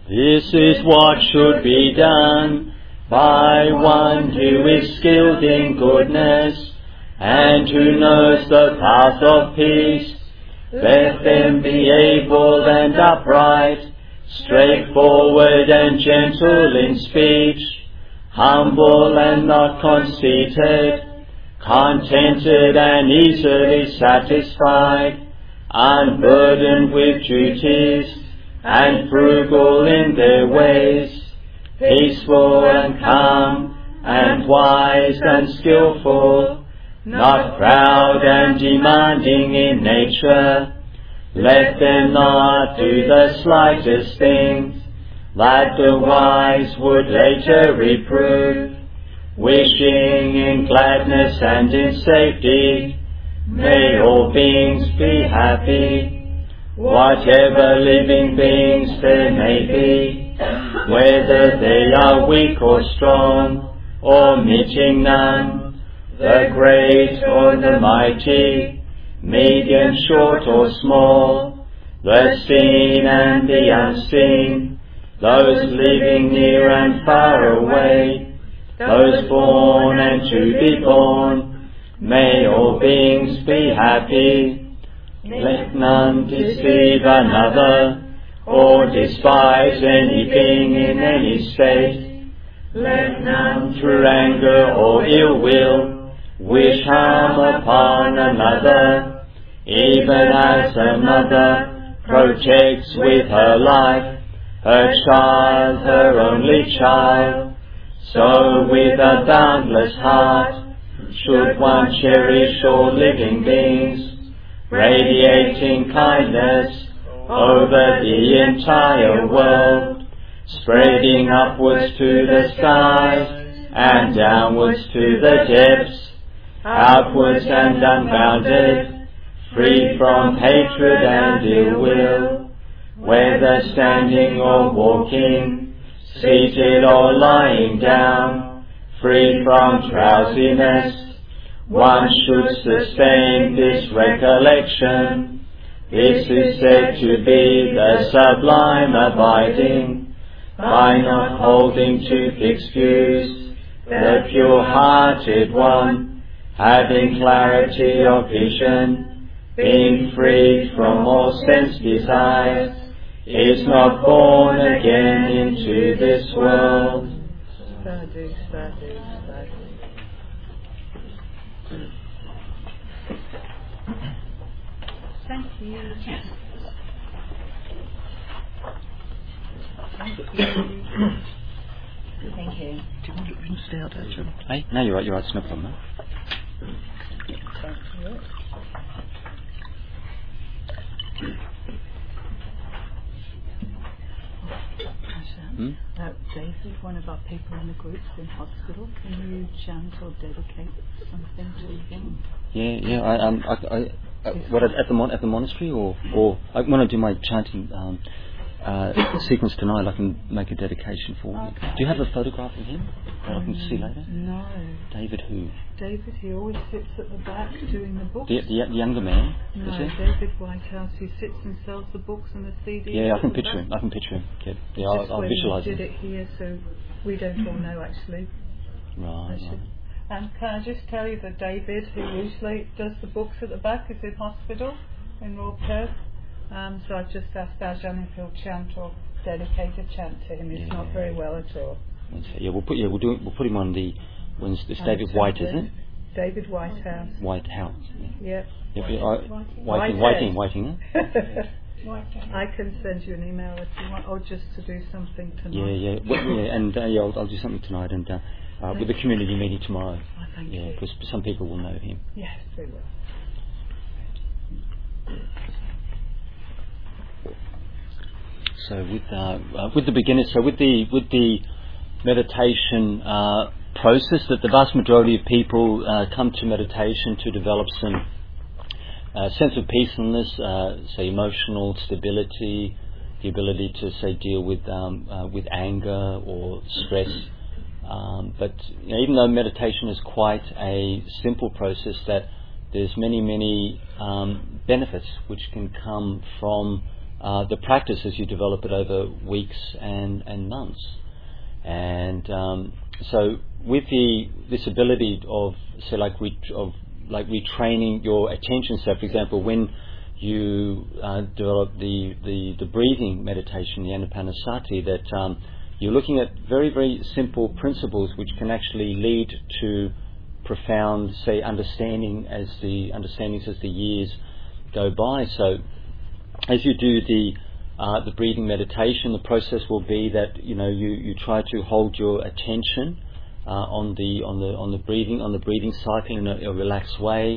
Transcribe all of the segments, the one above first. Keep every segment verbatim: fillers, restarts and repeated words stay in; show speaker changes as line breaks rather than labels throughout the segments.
This is what should be done by one who is skilled in goodness and who knows the path of peace. Let them be able and upright, straightforward and gentle in speech, humble and not conceited, contented and easily satisfied, unburdened with duties, and frugal in their ways, peaceful and calm, and wise and skillful, not proud and demanding in nature. Let them not do the slightest thing that the wise would later reprove, wishing in gladness and in safety. May all beings be happy, whatever living beings there may be, whether they are weak or strong, or meeting none, the great or the mighty, medium, short or small, the seen and the unseen, those living near and far away, those born and to be born. May all beings be happy. Let none deceive another, or despise anything in any state. Let none through anger or ill will wish harm upon another, even as a mother protects with her life her child, her only child. So with a boundless heart should one cherish all living beings, radiating kindness over the entire world, spreading upwards to the skies and downwards to the depths, outwards and unbounded, free from hatred and ill will, whether standing or walking, seated or lying down, free from drowsiness. One should sustain this recollection. This is said to be the sublime abiding, by not holding to fixed views, the pure-hearted one, having clarity of vision, being freed from all sense desires, is not born again into this world.
Sadhu, sadhu, sadhu. Thank you. Thank you. Thank you.
Do you want to stay out there, John? Hey, no, you're right, you're right, it's no problem. No?
Thank you.
Hmm?
Uh, David, one of our people in the group's in hospital. Can you chant or dedicate something to him?
Yeah, yeah. I, um, I, I, uh, what at, at the mon- at the monastery, or or I want to do my chanting um, uh, sequence tonight. I can make a dedication for him.
Okay.
Do you have a photograph of him that I can see later?
No.
David who?
David, he always sits at the back doing the books.
The, the, the younger man,
no,
is he?
David Whitehouse, who sits and sells the books and the C Ds.
Yeah, I can
at the
picture
back.
him. I can picture him. Yeah, yeah
Just
I'll, I'll
when
visualise
he did
him.
it here, so we don't all know actually.
Right, right.
And can I just tell you that David, who usually does the books at the back, is in hospital in Royal Perth. Um, so I've just asked Ajahn if he'll chant or dedicate a chant to him. He's
Yeah.
not very well at all.
Yeah, we'll put yeah we'll do it, we'll put him on the. When's it's David White, isn't it?
David Whitehouse.
Whitehouse. Yeah.
Yep.
Yeah, yeah, I, Whiting, Whiting, Whiting, huh?
I can send you an email if you want, or just to do something tonight.
Yeah, yeah, well, yeah, and uh, yeah, I'll, I'll do something tonight, and uh, uh, with the community meeting tomorrow.
Oh, thank
yeah,
you.
because some people will know him.
Yes, they will.
So with uh, uh, with the beginners, so with the with the meditation uh, process, that the vast majority of people uh, come to meditation to develop some uh, sense of peacefulness, uh, say emotional stability, the ability to say deal with um, uh, with anger or stress. Um, but you know, even though meditation is quite a simple process, that there's many many um, benefits which can come from uh, the practice as you develop it over weeks and, and months. And um, so with the this ability of say like re, of like retraining your attention. So for example, when you uh, develop the, the, the breathing meditation, the Anapanasati, that um, you're looking at very, very simple principles which can actually lead to profound, say, understanding as the understandings as the years go by. So as you do the uh, the breathing meditation, the process will be that you know you, you try to hold your attention uh, on the on the on the breathing on the breathing cycle in a, a relaxed way,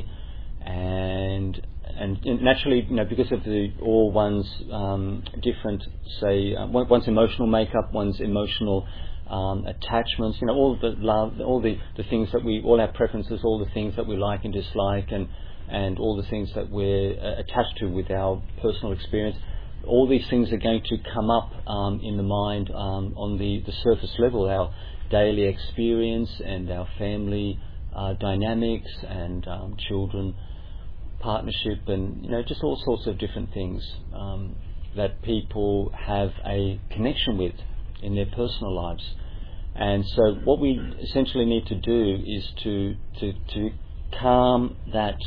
and and naturally, you know, because of the all one's um, different, say, uh, one's emotional makeup, one's emotional um, attachments, you know, all the love, all the, the things that we, all our preferences, all the things that we like and dislike, and and all the things that we're uh, attached to with our personal experience. All these things are going to come up um, in the mind um, on the, the surface level, our daily experience and our family uh, dynamics and um, children, partnership, and you know just all sorts of different things um, that people have a connection with in their personal lives. And so what we essentially need to do is to to, to calm that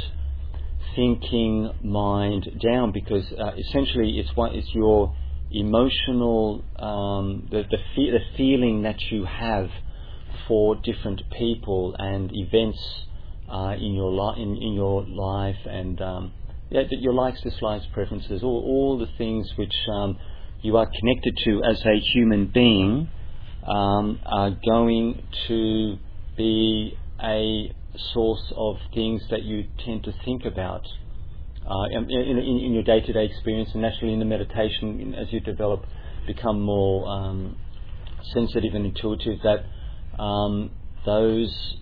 thinking mind down, because uh, essentially it's what it's your emotional um, the the, fe- the feeling that you have for different people and events uh, in your li- in, in your life, and um, yeah, your likes, dislikes, preferences, all all the things which um, you are connected to as a human being um, are going to be a source of things that you tend to think about uh, in, in, in your day-to-day experience, and naturally in the meditation, as you develop, become more um, sensitive and intuitive, that um, those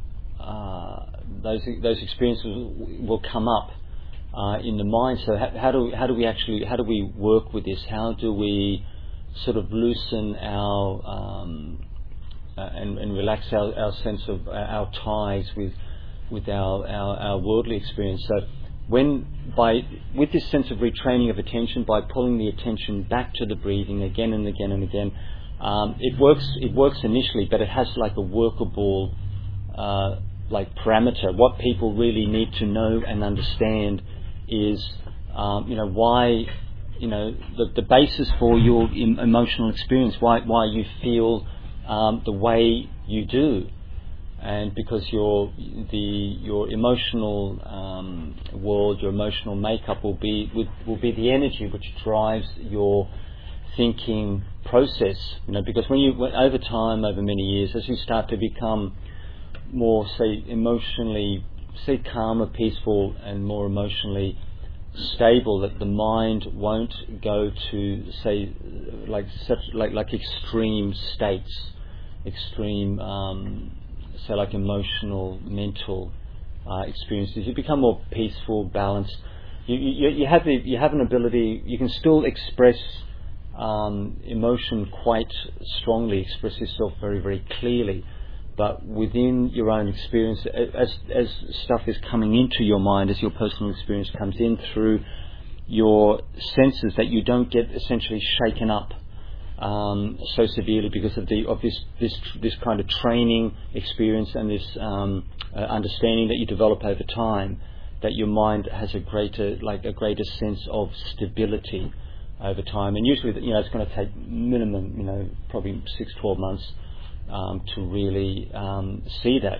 uh, those those experiences will come up uh, in the mind. So how, how do how do we actually how do we work with this? How do we sort of loosen our um, Uh, and, and relax our, our sense of uh, our ties with with our, our, our worldly experience. So when by with this sense of retraining of attention, by pulling the attention back to the breathing again and again and again, um, it works it works initially, but it has like a workable uh, like parameter. What people really need to know and understand is um, you know why you know the, the basis for your em- emotional experience, why why you feel Um, the way you do, and because your the your emotional um, world, your emotional makeup will be will be the energy which drives your thinking process. You know, because when you over time, over many years, as you start to become more, say, emotionally, say, calmer, peaceful, and more emotionally stable, that the mind won't go to, say, like such like like extreme states, extreme um, say like emotional, mental uh, experiences. You become more peaceful, balanced. You, you you have the you have an ability. You can still express um, emotion quite strongly, express yourself very very clearly, but within your own experience, as as stuff is coming into your mind, as your personal experience comes in through your senses, that you don't get essentially shaken up um, so severely because of the of this this this kind of training experience and this um, uh, understanding that you develop over time, that your mind has a greater like a greater sense of stability over time. And usually, you know, it's going to take minimum, you know, probably six, twelve months Um, to really um, see that.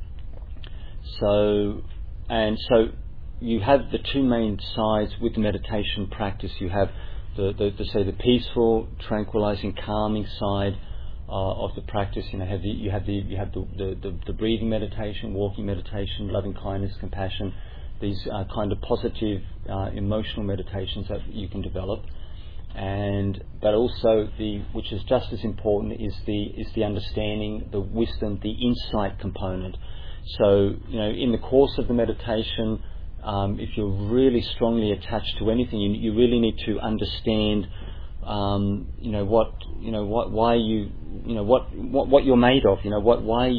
So, and so you have the two main sides with the meditation practice. You have the, the, the say the peaceful, tranquilizing, calming side uh, of the practice. You know, have the, you have the you have the, the, the, the breathing meditation, walking meditation, loving kindness, compassion. These are kind of positive uh, emotional meditations that you can develop. And but also the which is just as important is the is the understanding, the wisdom, the insight component. So you know, in the course of the meditation, um, if you're really strongly attached to anything, you, you really need to understand, um, you know what you know what why you you know what what what you're made of. You know what why you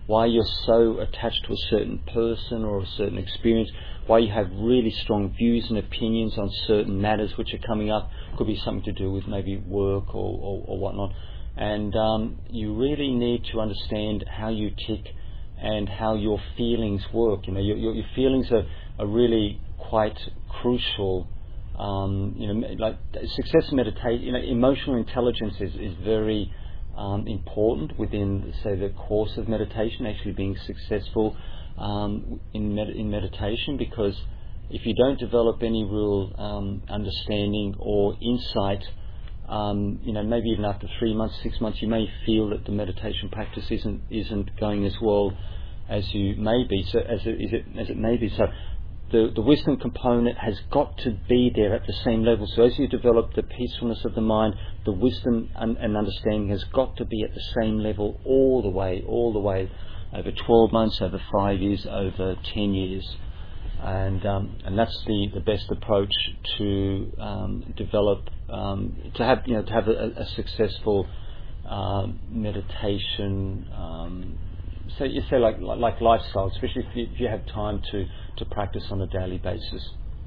why you're so attached to a certain person or a certain experience, why you have really strong views and opinions on certain matters which are coming up. Could be something to do with maybe work or, or, or whatnot. And um, you really need to understand how you tick and how your feelings work. You know, your, your, your feelings are, are really quite crucial. Um, you know, like success in meditation, you know, emotional intelligence is, is very um, important within, say, the course of meditation, actually being successful um, in, med- in meditation, because if you don't develop any real um, understanding or insight, um, you know, maybe even after three months, six months, you may feel that the meditation practice isn't isn't going as well as you may be, so as it, is it as it may be. So the the wisdom component has got to be there at the same level. So as you develop the peacefulness of the mind, the wisdom and, and understanding has got to be at the same level all the way, all the way, over twelve months, over five years, over ten years. And um, and that's the, the best approach to um, develop um, to have you know to have a, a successful uh, meditation. Um, so you say like like lifestyle, especially if you, if you have time to, to practice on a daily basis.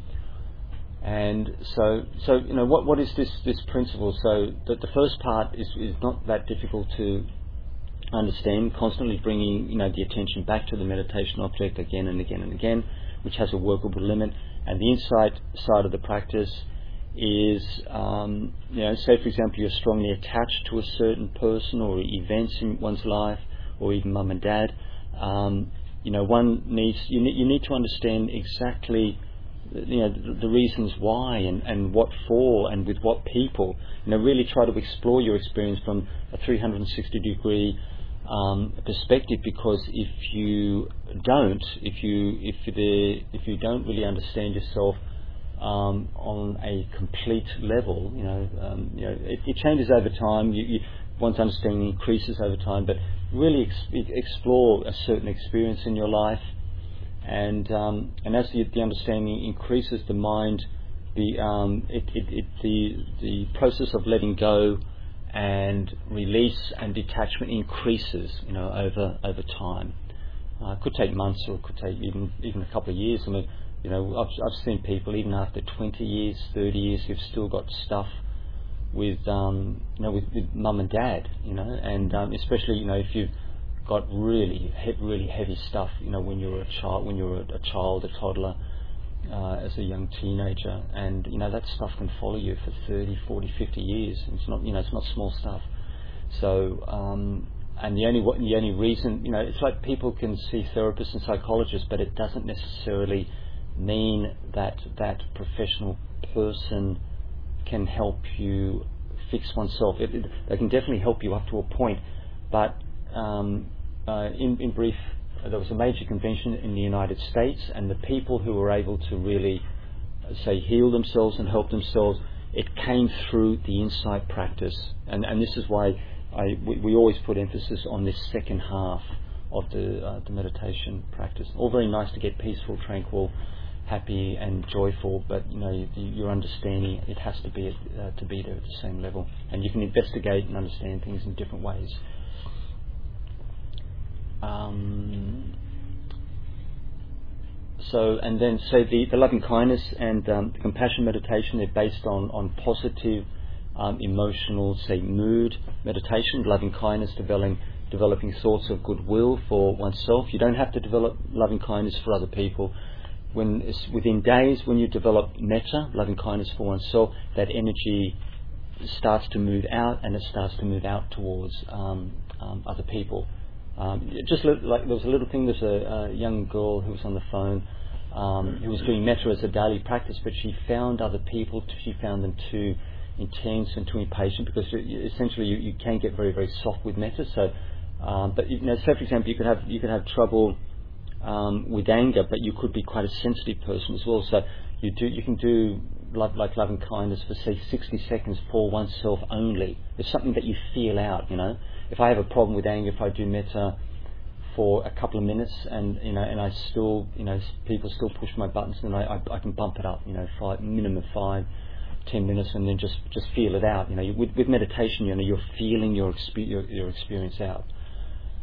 And so so you know what what is this this principle? So the, the first part is is not that difficult to understand. Constantly bringing you know the attention back to the meditation object again and again and again, which has a workable limit. And the insight side of the practice is, um, you know, say for example you're strongly attached to a certain person or events in one's life, or even mum and dad. Um, you know, one needs you need you need to understand exactly, you know, the, the reasons why and, and what for and with what people. You know, really try to explore your experience from a three hundred sixty degree Um, perspective, because if you don't, if you if the if you don't really understand yourself um, on a complete level, you know, um, you know, it, it changes over time. You, you, one's understanding increases over time, but really ex- explore a certain experience in your life, and um, and as the, the understanding increases, the mind, the um, it, it, it the the process of letting go and release and detachment increases, you know, over over time. Uh, it could take months, or it could take even even a couple of years. I mean, you know, I've I've seen people even after twenty years, thirty years, who've still got stuff with um, you know with, with mum and dad, you know, and um, especially you know if you've got really he- really heavy stuff, you know, when you're a child, when you're a, a child, a toddler. Uh, as a young teenager, and you know that stuff can follow you for thirty, forty, fifty years. It's not, you know, it's not small stuff. So, um, and the only the only reason, you know, it's like people can see therapists and psychologists, but it doesn't necessarily mean that that professional person can help you fix oneself. It, it, they can definitely help you up to a point, but um, uh, in, in brief. There was a major convention in the United States, and the people who were able to really, say, heal themselves and help themselves, it came through the insight practice. And, and this is why I, we, we always put emphasis on this second half of the, uh, the meditation practice. All very nice to get peaceful, tranquil, happy and joyful, but you know you, your understanding, it has to be uh, to be there at the same level. And you can investigate and understand things in different ways. Um, so, and then, so the, the loving kindness and um, the compassion meditation, they're based on, on positive, um, emotional, say, mood meditation. Loving kindness, developing, developing thoughts of goodwill for oneself. You don't have to develop loving kindness for other people. When it's within days, when you develop metta, loving kindness for oneself, that energy starts to move out, and it starts to move out towards um, um, other people. Um, just li- like there was a little thing. There's a, a young girl who was on the phone, um, who was doing metta as a daily practice, but she found other people. She found them too intense and too impatient, because you, essentially you, you can get very very soft with metta. So, um, but you know, so for example, you could have you could have trouble um, with anger, but you could be quite a sensitive person as well. So you do you can do love, like loving kindness for say sixty seconds for oneself only. It's something that you feel out, you know. If I have a problem with anger, if I do metta for a couple of minutes, and you know, and I still, you know, people still push my buttons, then I, I, I can bump it up, you know, five, minimum five, ten minutes, and then just, just feel it out. You know, with, with meditation, you know, you're feeling your, expe- your your experience out,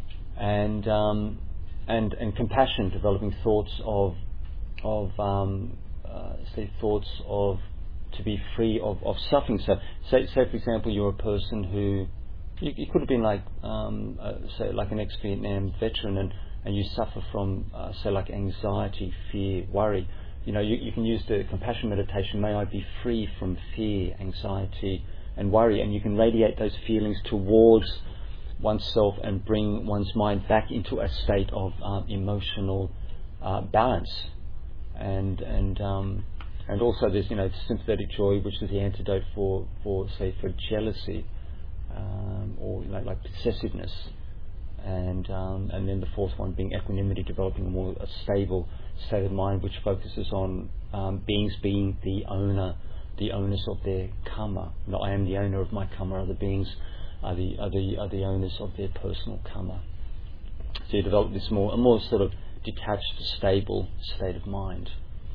and um, and and compassion, developing thoughts of of um, uh, say thoughts of to be free of, of suffering. So, say, say for example, you're a person who you, you could have been like um, uh, say like an ex-Vietnam veteran, and, and you suffer from uh, say like anxiety, fear, worry. You know, you, you can use the compassion meditation. May I be free from fear, anxiety, and worry, and you can radiate those feelings towards oneself and bring one's mind back into a state of um, emotional uh, balance. And and um, and also there's, you know, sympathetic joy, which is the antidote for, for say for jealousy um, or like, like possessiveness, and um, and then the fourth one being equanimity, developing a more a stable state of mind which focuses on um, beings being the owner, the owners of their karma. Not I am the owner of my karma. Other beings are the are the are the owners of their personal karma. So you develop this more a more sort of detached, stable state of mind.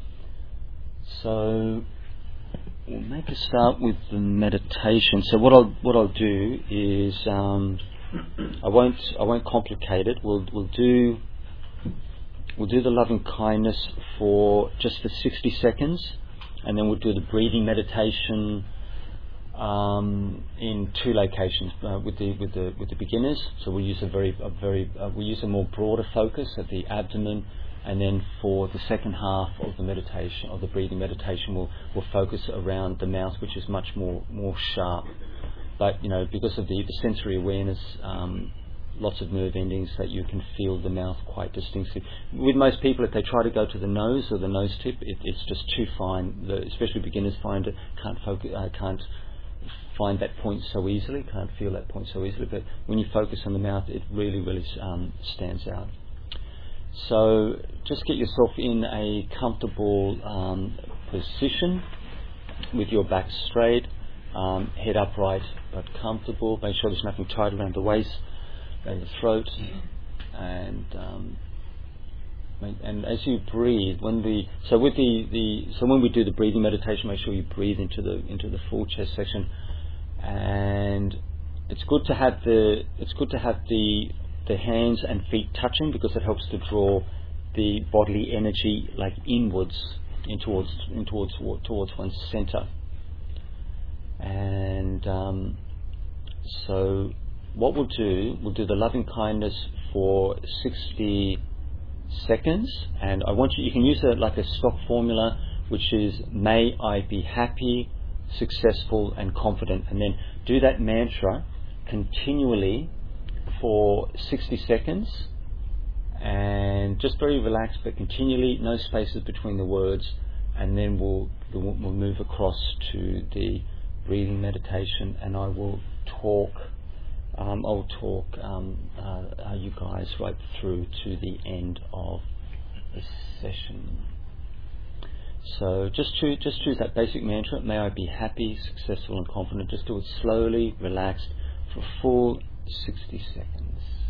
So we'll maybe start with the meditation. So what I'll what I'll do is um, I won't I won't complicate it. We'll we'll do we'll do the loving kindness for just for sixty seconds, and then we'll do the breathing meditation um, in two locations uh, with the with the with the beginners. So we'll use a very a very uh, we'll use a more broader focus at the abdomen. And then for the second half of the meditation, of the breathing meditation, we'll, we'll focus around the mouth, which is much more more sharp. But, you know, because of the, the sensory awareness, um, lots of nerve endings that you can feel the mouth quite distinctly. With most people, if they try to go to the nose or the nose tip, it, it's just too fine. The, especially beginners find it, can't focus, uh, can't find that point so easily, can't feel that point so easily. But when you focus on the mouth, it really, really um, stands out. So just get yourself in a comfortable um, position with your back straight, um, head upright but comfortable. Make sure there's nothing tight around the waist, around the throat, and um, and as you breathe, when the so with the, the so when we do the breathing meditation, make sure you breathe into the into the full chest section, and it's good to have the it's good to have the the hands and feet touching, because it helps to draw the bodily energy like inwards in towards in towards towards one's center. And um, so what we'll do, we'll do the loving kindness for sixty seconds, and I want you you can use a like a stock formula, which is may I be happy, successful and confident, and then do that mantra continually for sixty seconds, and just very relaxed but continually, no spaces between the words, and then we'll we'll, we'll move across to the breathing meditation, and I will talk um, I'll talk um, uh, you guys right through to the end of the session. So just choose, just choose that basic mantra, may I be happy, successful and confident. Just do it slowly, relaxed, for a full sixty seconds.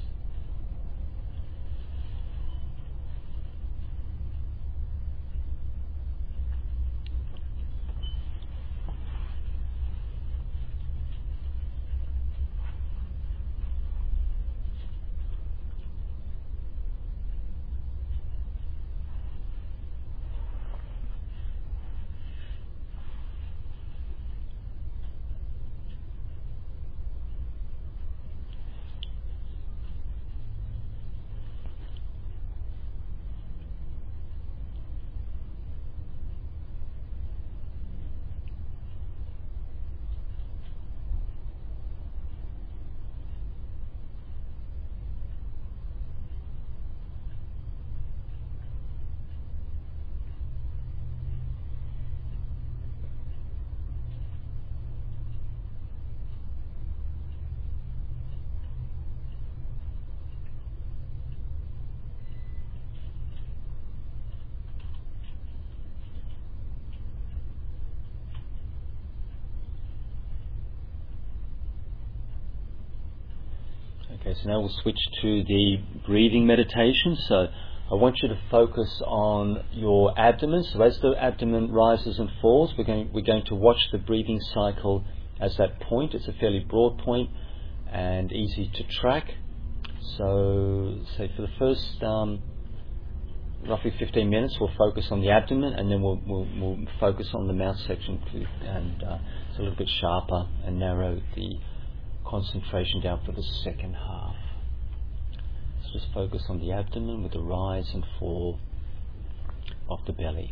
Okay, so now we'll switch to the breathing meditation. So I want you to focus on your abdomen. So as the abdomen rises and falls, we're going we're going to watch the breathing cycle as that point. It's a fairly broad point and easy to track. So, say for the first um, roughly fifteen minutes, we'll focus on the abdomen, and then we'll, we'll, we'll focus on the mouth section, and uh, it's a little bit sharper and narrow the concentration down for the second half. So just focus on the abdomen with the rise and fall of the belly.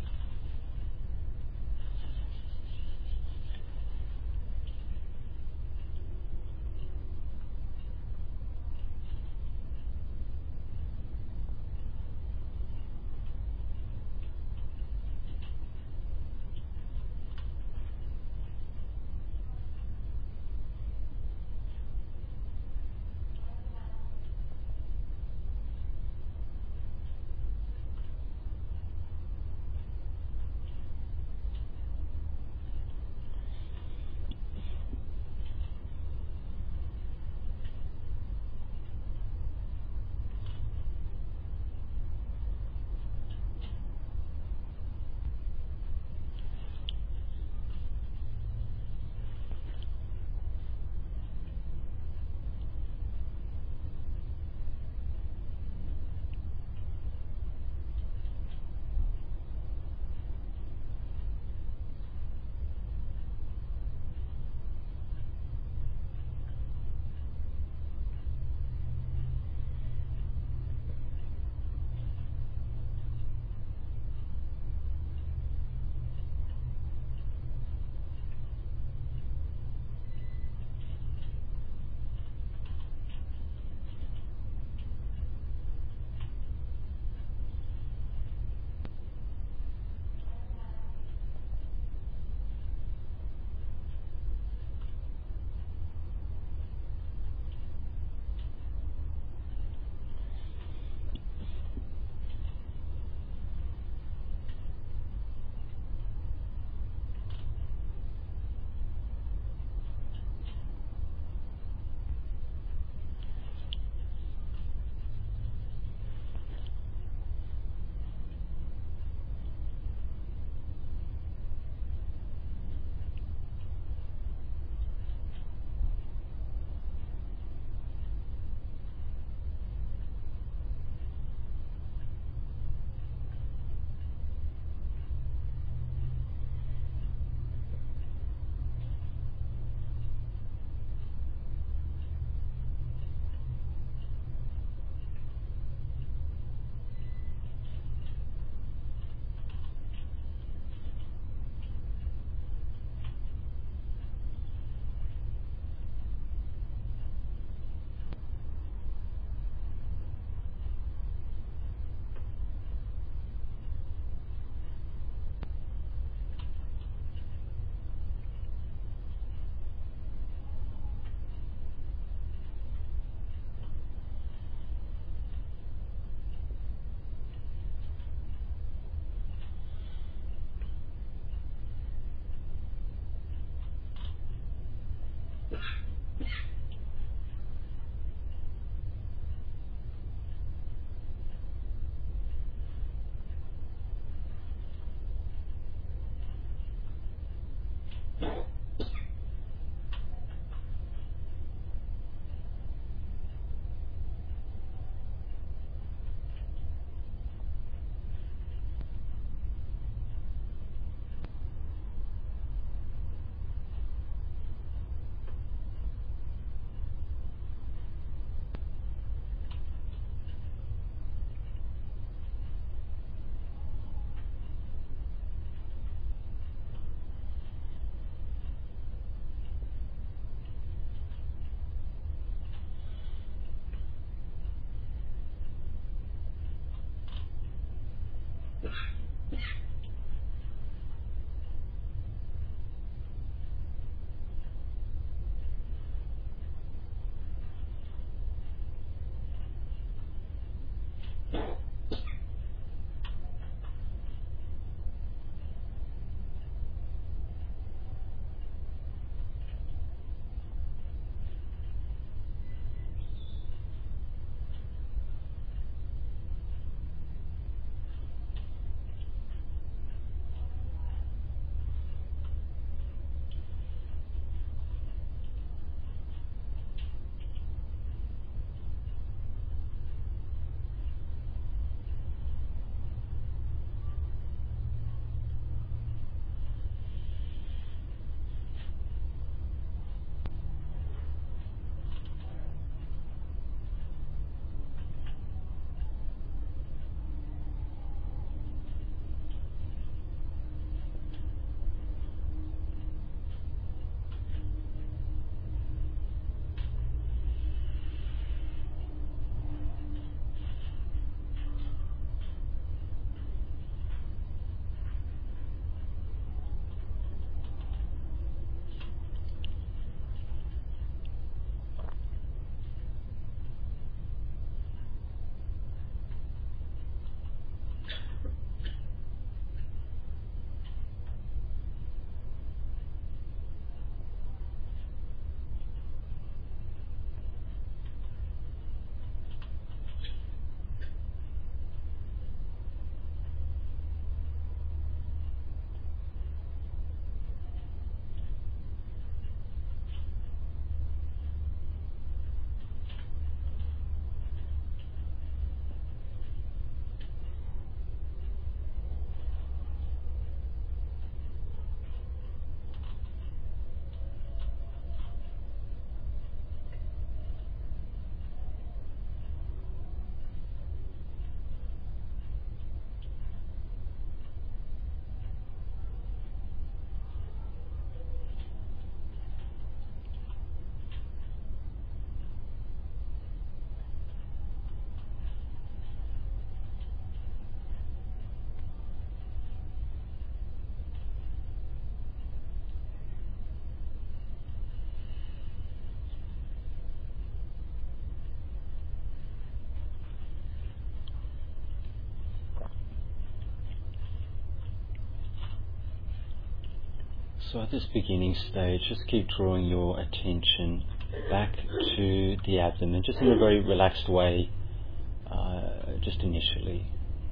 So at this beginning stage, just keep drawing your attention back to the abdomen, just in a very relaxed way, uh, just initially.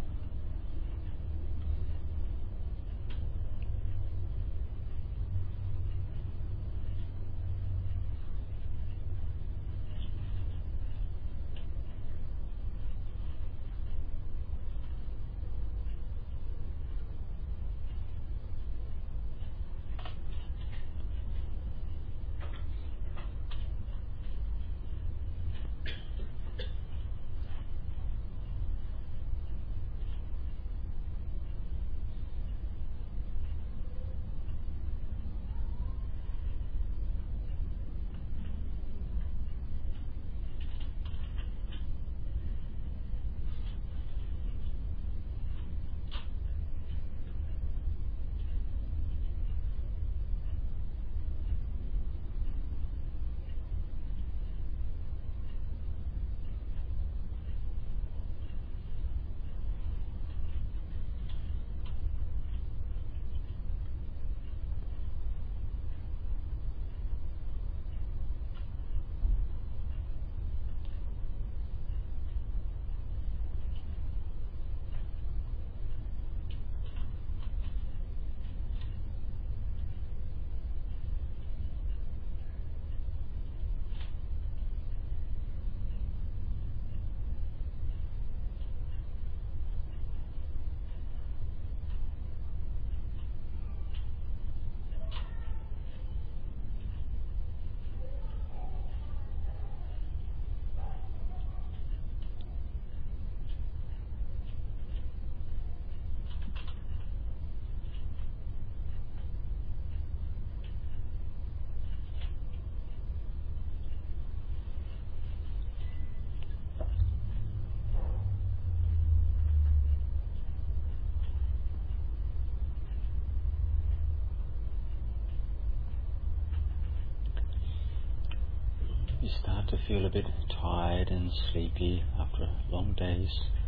You start to feel a bit tired and sleepy after long days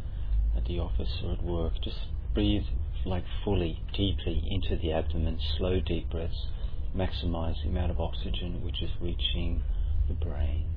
at the office or at work. Just breathe like fully, deeply into the abdomen, slow deep breaths. Maximize the amount of oxygen which is reaching the brain.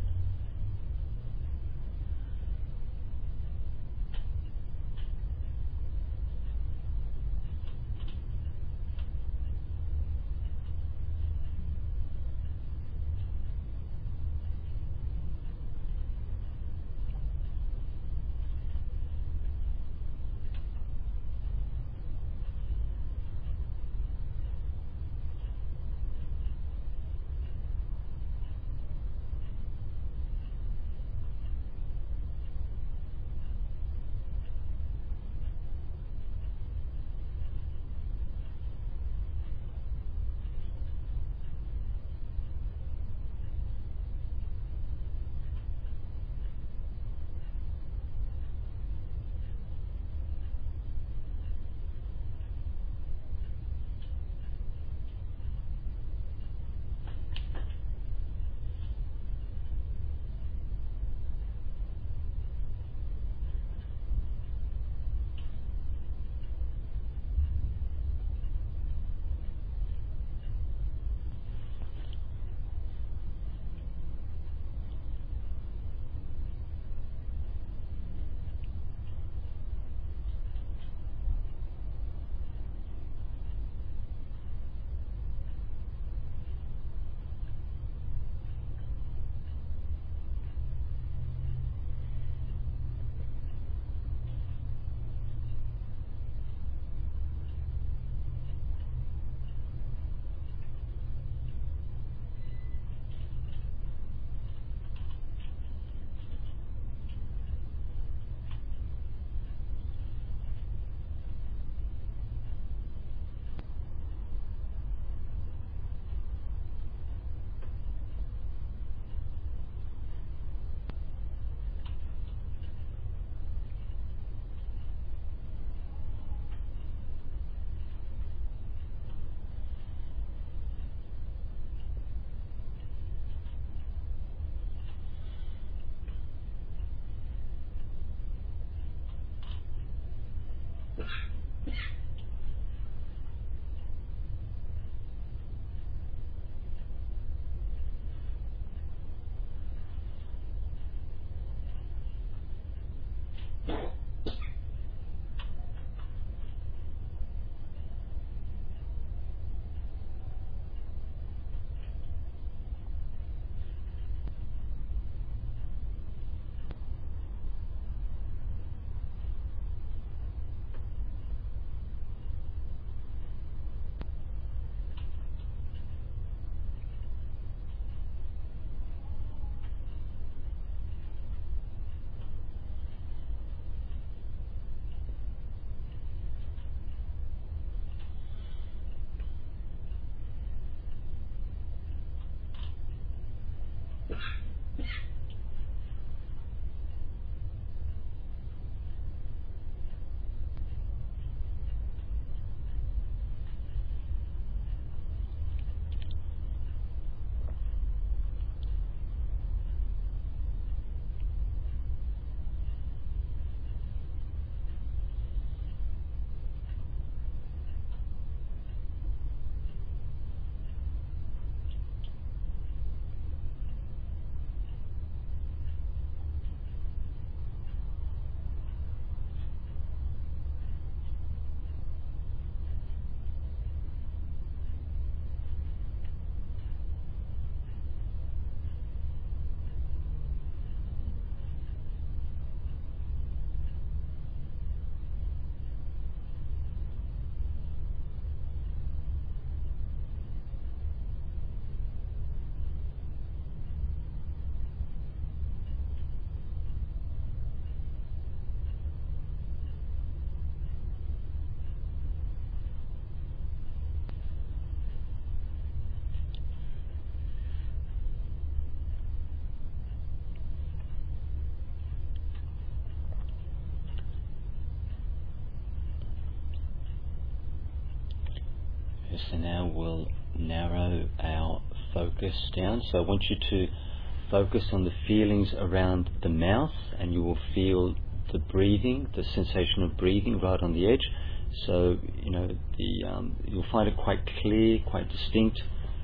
So now we'll narrow our focus down. So I want you to focus on the feelings around the mouth, and you will feel the breathing, the sensation of breathing right on the edge. So, you know, the um, you'll find it quite clear, quite distinct,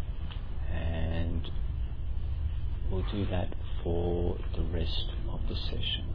and we'll do that for the rest of the session.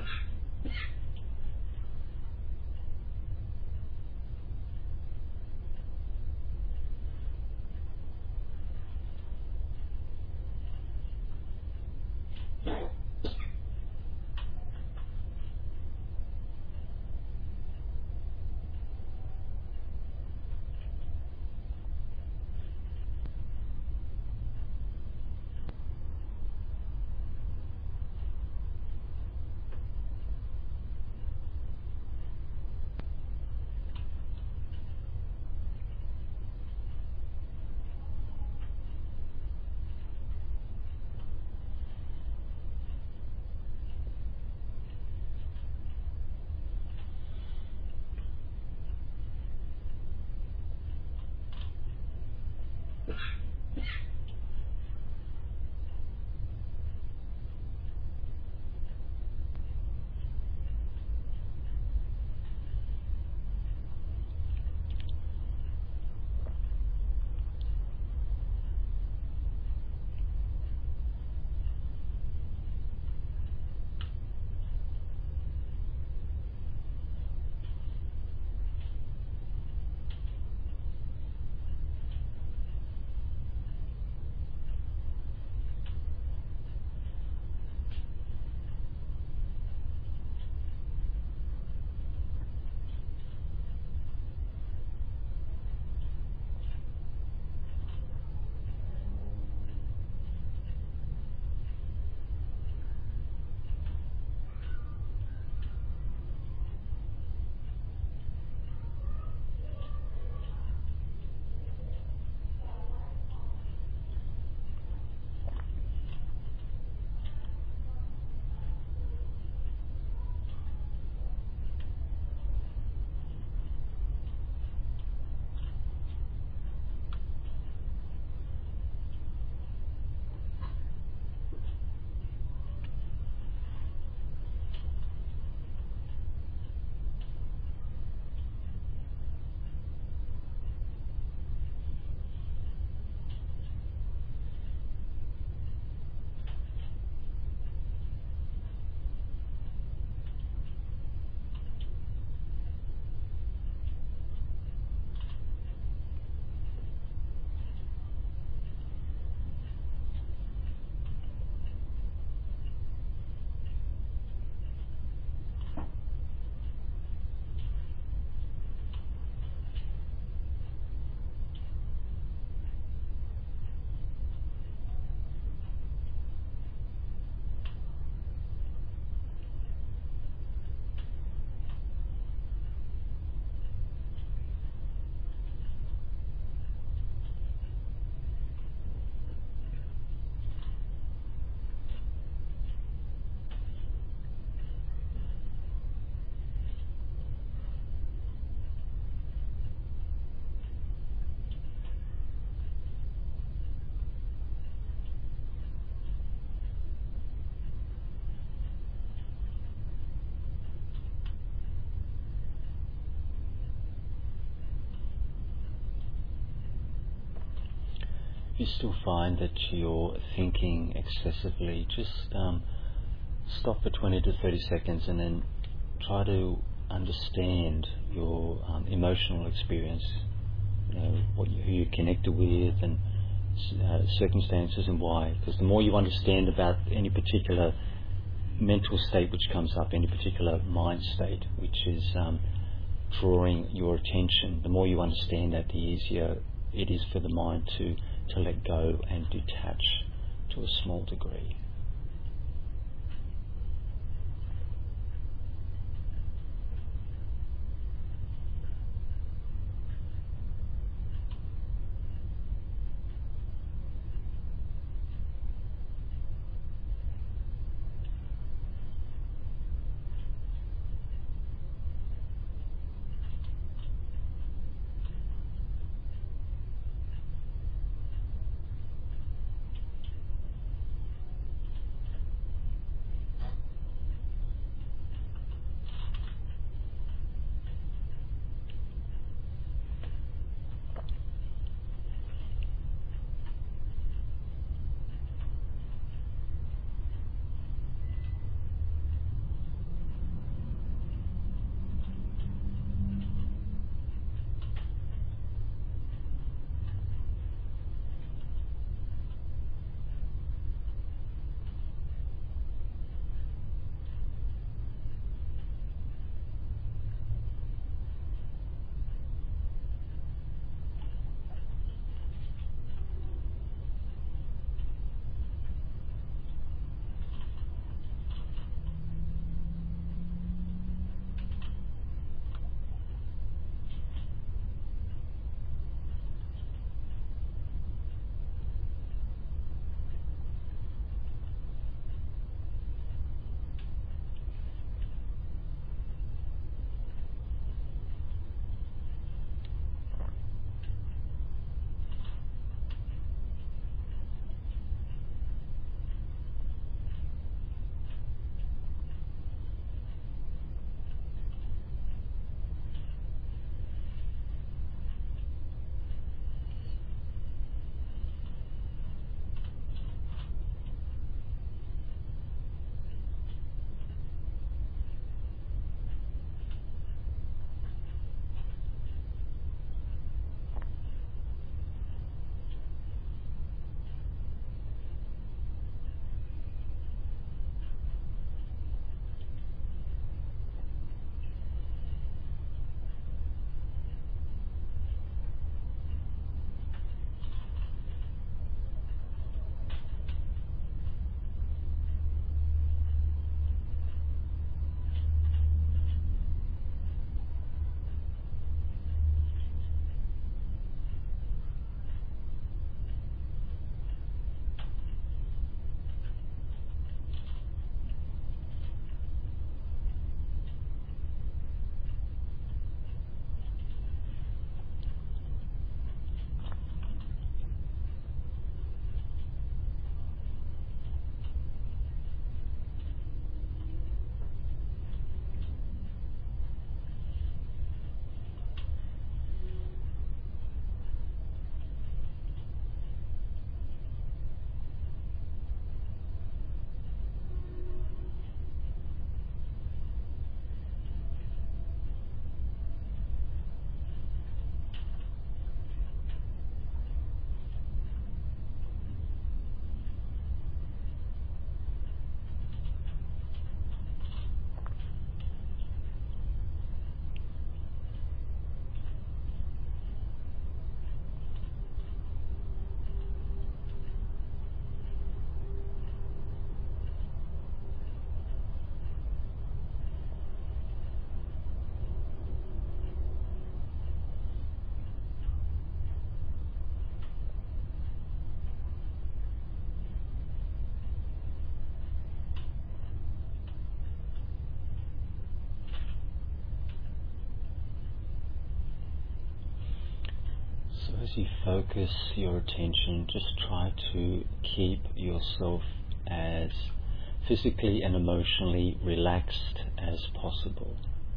you still find that you're thinking excessively, just um, stop for twenty to thirty seconds and then try to understand your um, emotional experience, you know, what you, who you're connected with and uh, circumstances and why. Because the more you understand about any particular mental state which comes up, any particular mind state which is um, drawing your attention, the more you understand that, the easier it is for the mind to, to let go and detach to a small degree. as you focus your attention, just try to keep yourself as physically and emotionally relaxed as possible.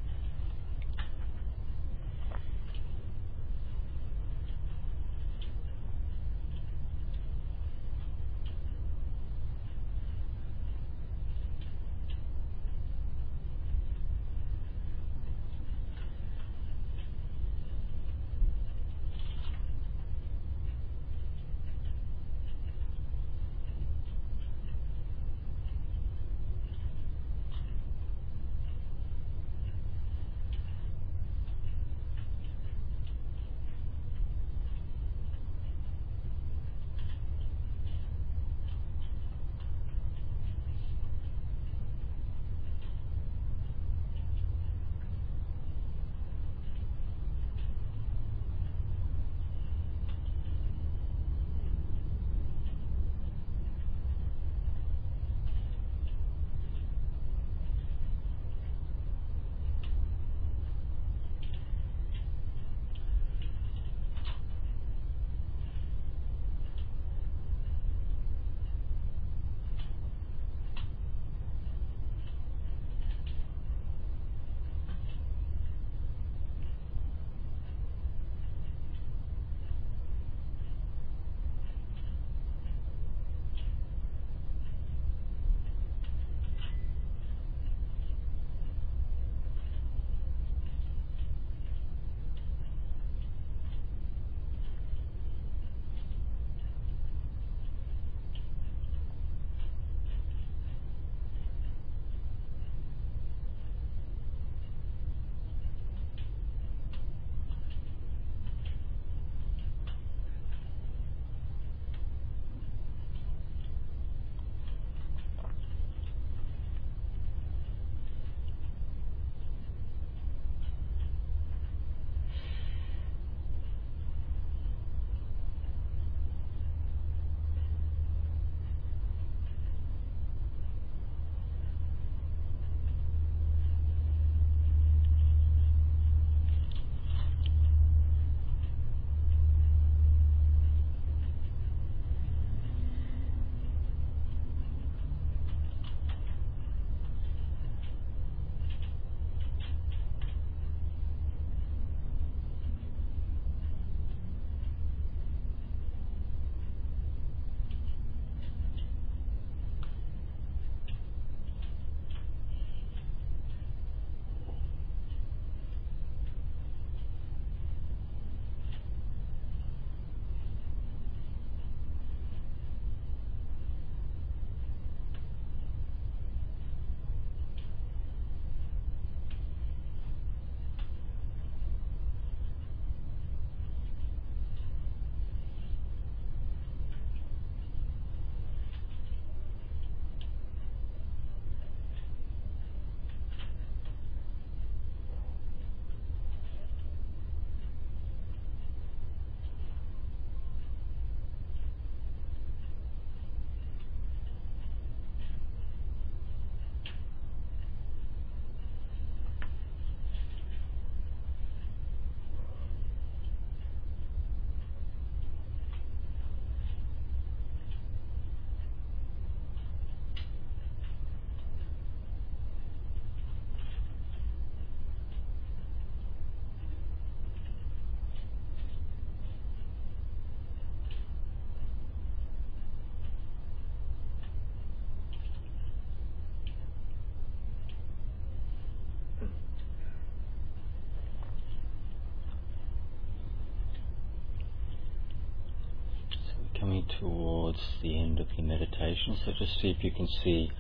Coming towards the end of the meditation, so just see if you can see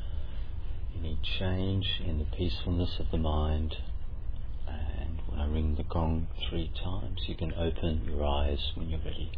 any change in the peacefulness of the mind. And when I ring the gong three times, you can open your eyes when you're ready.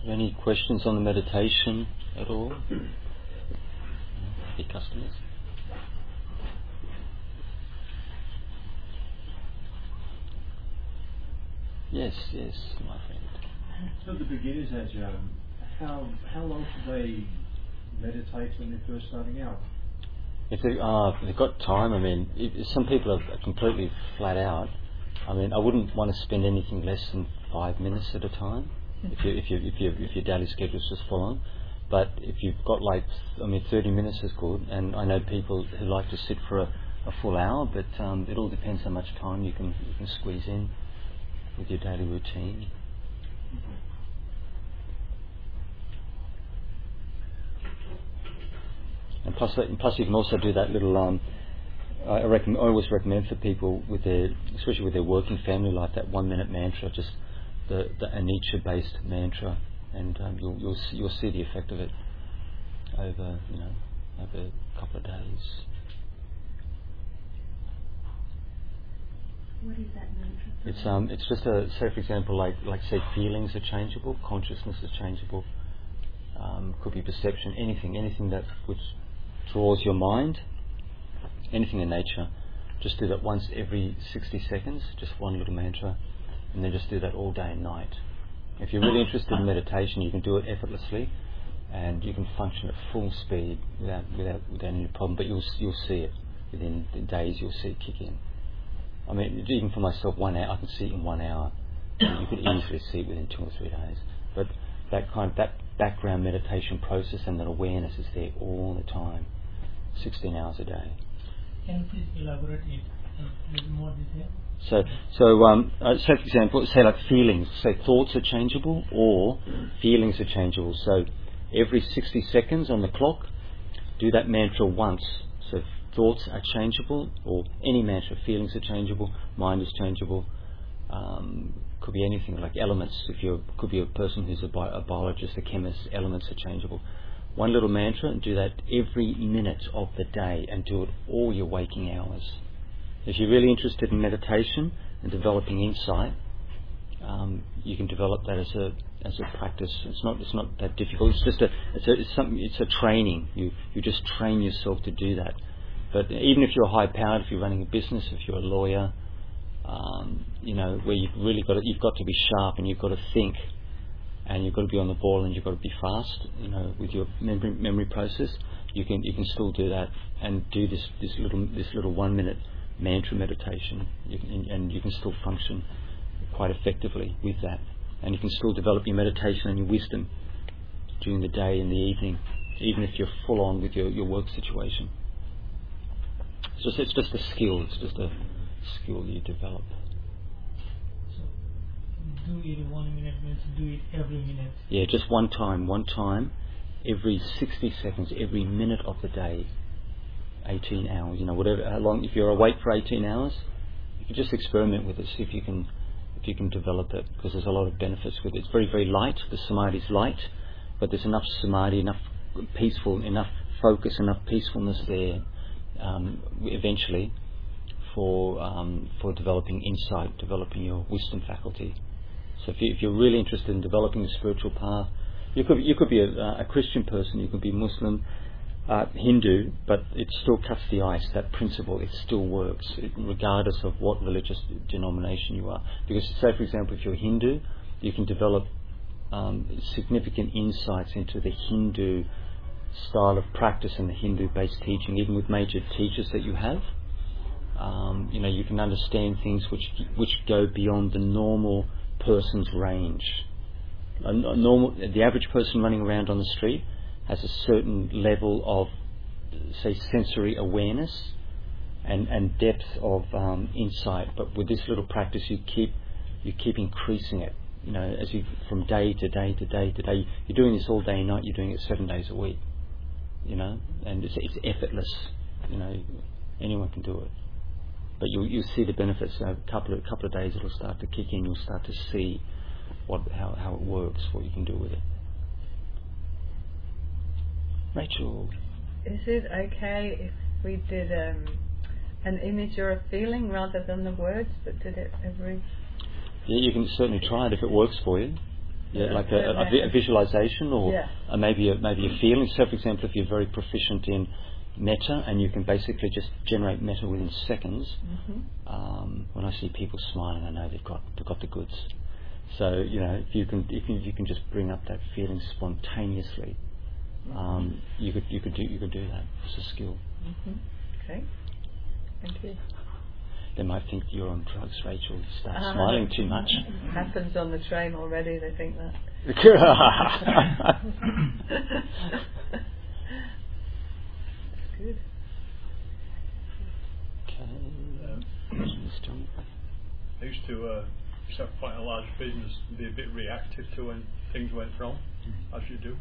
Any questions on the meditation at all? Any customers? Yes, yes, my friend.
So the beginners, Ajahn, how how long should they meditate when they're first starting out?
If they, uh, if they've got time, I mean, if, some people are completely flat out. I mean, I wouldn't want to spend anything less than five minutes at a time. If you if you if you if your daily schedule's just full on, but if you've got like, I mean, thirty minutes is good. And I know people who like to sit for a, a full hour, but um, it all depends how much time you can you can squeeze in with your daily routine. And plus, and plus you can also do that little. Um, I, recommend, I always recommend for people with their, especially with their working family life, that one-minute mantra, just the, the anicca-based mantra, and um, you'll you'll see, you'll see the effect of it over you know over a couple of days.
What is that mantra?
It's um it's just a, say for example, like like say feelings are changeable, consciousness is changeable, um, could be perception, anything, anything that which draws your mind, anything in nature. Just do that once every sixty seconds, just one little mantra, and then just do that all day and night. If you're really interested in meditation, you can do it effortlessly, and you can function at full speed without without without any problem. But you'll you'll see it within days. You'll see it kick in. I mean, even for myself, one hour I can see it in one hour. You could easily see it within two or three days. But that kind of that background meditation process and that awareness is there all the time, sixteen hours a day.
Can you please elaborate it a little more detail?
So, so um, uh, say for example, say like feelings. Say thoughts are changeable or feelings are changeable. So every sixty seconds on the clock, do that mantra once. So thoughts are changeable, or any mantra. Feelings are changeable. Mind is changeable. Um, could be anything like elements. If you could be a person who's a, bi- a biologist, a chemist. Elements are changeable. One little mantra, and do that every minute of the day, and do it all your waking hours. If you're really interested in meditation and developing insight, um, you can develop that as a as a practice. It's not it's not that difficult. It's just a it's a it's something. It's a training. You you just train yourself to do that. But even if you're high powered, if you're running a business, if you're a lawyer, um, you know, where you've really got to, you've got to be sharp and you've got to think, and you've got to be on the ball and you've got to be fast, you know, with your memory memory process, you can you can still do that and do this this little this little one minute mantra meditation, you can, and you can still function quite effectively with that, and you can still develop your meditation and your wisdom during the day and the evening, even if you're full on with your, your work situation. It's just, it's just a skill. It's just a skill you develop.
So, do it one minute means do it every minute.
Yeah, just one time, one time, every sixty seconds, every minute of the day, eighteen hours. You know, whatever. How long? If you're awake for eighteen hours, you can just experiment with it. See if you can, if you can develop it, because there's a lot of benefits with it. It's very, very light. The samadhi is light, but there's enough samadhi, enough peaceful, enough focus, enough peacefulness there. Um, eventually, for um, for developing insight, developing your wisdom faculty. So if, you, if you're really interested in developing the spiritual path, you could you could be a, a Christian person, you could be Muslim, uh, Hindu, but it still cuts the ice. That principle, it still works, it, regardless of what religious denomination you are. Because, say for example, if you're Hindu, you can develop um, significant insights into the Hindu style of practice and the Hindu-based teaching, even with major teachers that you have. Um, you know, you can understand things which which go beyond the normal person's range. A, a normal, the average person running around on the street has a certain level of, say, sensory awareness and, and depth of um, insight. But with this little practice, you keep you keep increasing it. You know, as you from day to day to day to day. You're doing this all day and night. You're doing it seven days a week. You know, and it's, it's effortless. You know, anyone can do it. But you you see the benefits. So a couple of couple of days, it'll start to kick in. You'll start to see what how how it works, what you can do with it. Rachel,
is it okay if we did um, an image or a feeling rather than the words, but did it every?
Yeah, you can certainly try it if it works for you. Yeah,
Yeah.
like a, a, a vi- a visualization, or
Yeah.
uh, maybe a, maybe a feeling. So, for example, if you're very proficient in metta, and you can basically just generate metta within seconds.
Mm-hmm.
Um, when I see people smiling, I know they've got they've got the goods. So, you know, if you can if you, you can just bring up that feeling spontaneously, um, you could you could do you could do that. It's a skill.
Mm-hmm. Okay. Thank you.
They might think you're on drugs, Rachel. You start
Uh,
smiling too much.
Happens on the train already. They think that.
That's
good.
Okay.
Um,
Mister
I used to uh, have quite a large business and be a bit reactive to when things went wrong, as you do.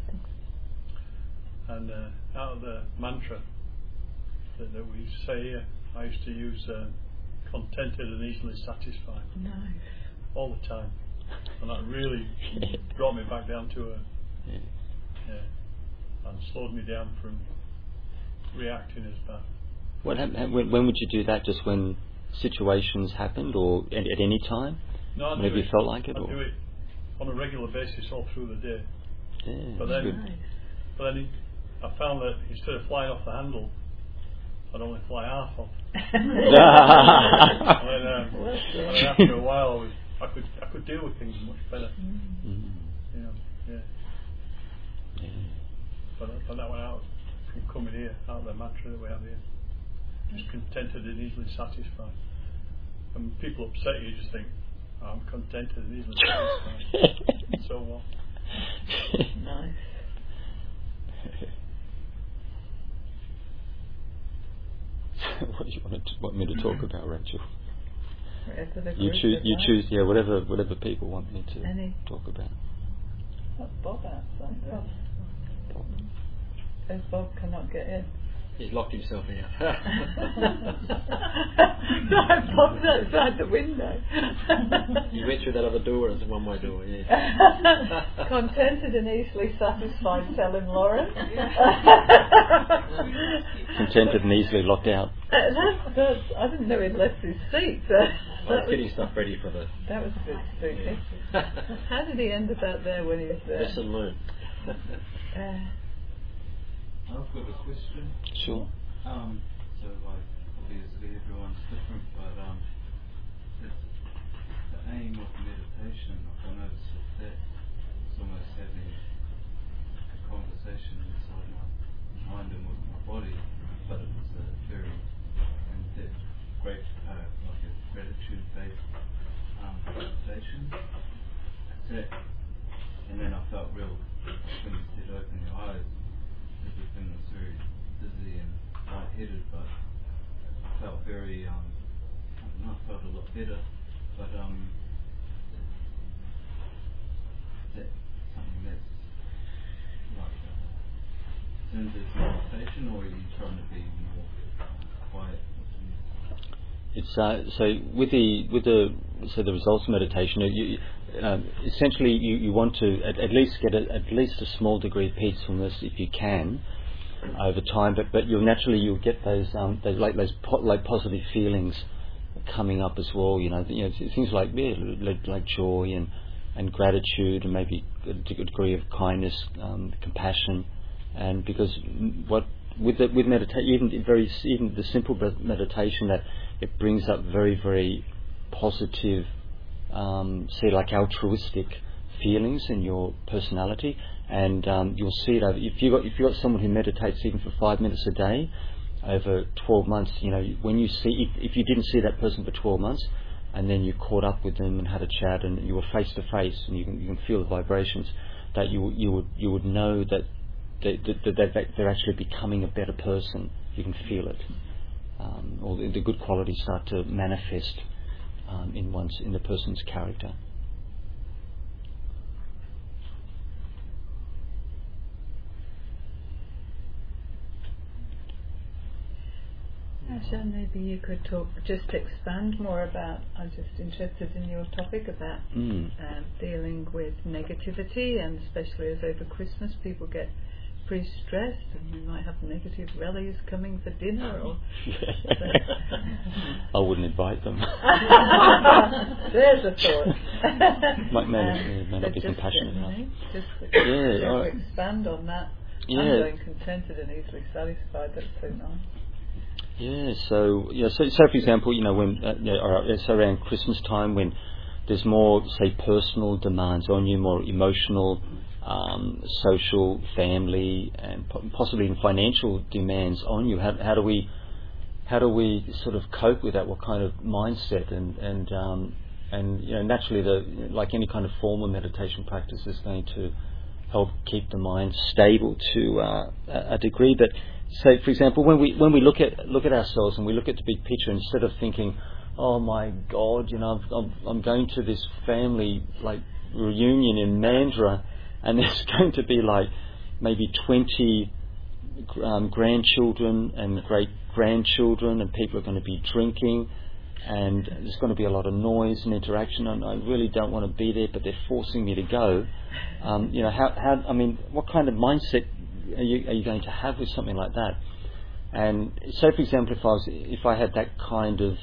And uh, out of the mantra that, that we say here, I used to use uh, contented and easily satisfied
Nice.
all the time, and that really brought me back down to a
Yeah.
yeah, and slowed me down from reacting as bad.
What hap- when, when would you do that? Just when situations happened, or at, at any time?
No, I
Whenever
do
you
it,
felt like it,
I
or
do it on a regular basis all through the day.
yeah,
But
that's
then-
good.
Nice.
But then I found that instead of flying off the handle, I'd only fly half off. and then, um,
Well,
and then after a while, I, was, I could I could deal with things much better.
Mm.
You know, yeah.
Yeah.
But, but that went out from coming here, out of the mantra that we have here. Just contented and easily satisfied. And when people upset you, you just think, oh, I'm contented and easily satisfied. So what?
Nice.
What do you want, to, want me to talk about, Rachel?
Whatever the
You
group
choose.
would
You
like.
choose. Yeah, whatever whatever people want me to
Any.
talk about.
What's Bob outside? Bob. Says Bob cannot get in.
He's locked himself in.
No, Bob's outside the window.
He went through that other door, it's a one-way door, yeah.
Contented and easily satisfied, tell him, Lauren.
Contented and easily locked out.
That's, that's, I didn't know he'd left his seat. That,
I was
that, was,
getting stuff ready for the
that was a bit spooky. How did he end up out there when he was there?
lesson learned.
Uh,
I've got a question.
Sure.
Um, so like obviously everyone's different, but um, it's the aim of meditation. Like I noticed with that, it's almost having a conversation inside my mind and with my body, but it's a very in-depth, great, uh, like a gratitude-based um, meditation. That's it. And then I felt real, when you did open your eyes, everything was very dizzy and lightheaded, but I felt very, um, I don't know, I felt a lot better, but um, is that something that's like uh, in this meditation, or are you trying to be more quiet?
It's uh, so with the with the so the results of meditation. You, um, essentially, you, you want to at, at least get a, at least a small degree of peacefulness if you can over time. But but you'll naturally you'll get those um those like those po- like positive feelings coming up as well. You know, you know things like yeah, like, like joy and and gratitude and maybe a degree of kindness, um, compassion, and because what with the, with meditation, even very even the simple meditation that it brings up very very positive, um, say like altruistic feelings in your personality, and um, you'll see it over. If you got if you got someone who meditates even for five minutes a day over twelve months, you know when you see if, if you didn't see that person for twelve months, and then you caught up with them and had a chat, and you were face to face, and you can you can feel the vibrations, that you you would you would know that. That, that, that they're actually becoming a better person. You can feel it. Um, or the, the good qualities start to manifest um, in one's in the person's character.
Asha, maybe you could talk, just expand more about, I'm just interested in your topic about
Mm.
um, dealing with negativity, and especially as over Christmas people get pretty stressed and you might have negative rallies coming for dinner. Or
I wouldn't invite them.
There's a thought.
might may, not-
Um,
may not
but
be
just,
compassionate
you
enough.
know, Just
Yeah,
to
alright.
expand on that.
Yeah.
Undoing contented and easily satisfied. That's so nice.
Yeah, so yeah, so, so for example, you know, when uh, yeah, or it's around Christmas time when there's more, say, personal demands on you, more emotional, um, social, family, and po- possibly even financial demands on you. How, how do we, how do we sort of cope with that? What kind of mindset and and um, and you know, naturally, the like any kind of formal meditation practice is going to help keep the mind stable to uh, a a degree. But say, for example, when we when we look at look at ourselves and we look at the big picture, instead of thinking, "Oh my God, you know, I'm I'm going to this family like reunion in Mandurah, and there's going to be like maybe twenty um, grandchildren and great grandchildren, and people are going to be drinking, and there's going to be a lot of noise and interaction, and I really don't want to be there, but they're forcing me to go." Um, you know, how how I mean, what kind of mindset are you are you going to have with something like that? And so, for example, if I was if I had that kind of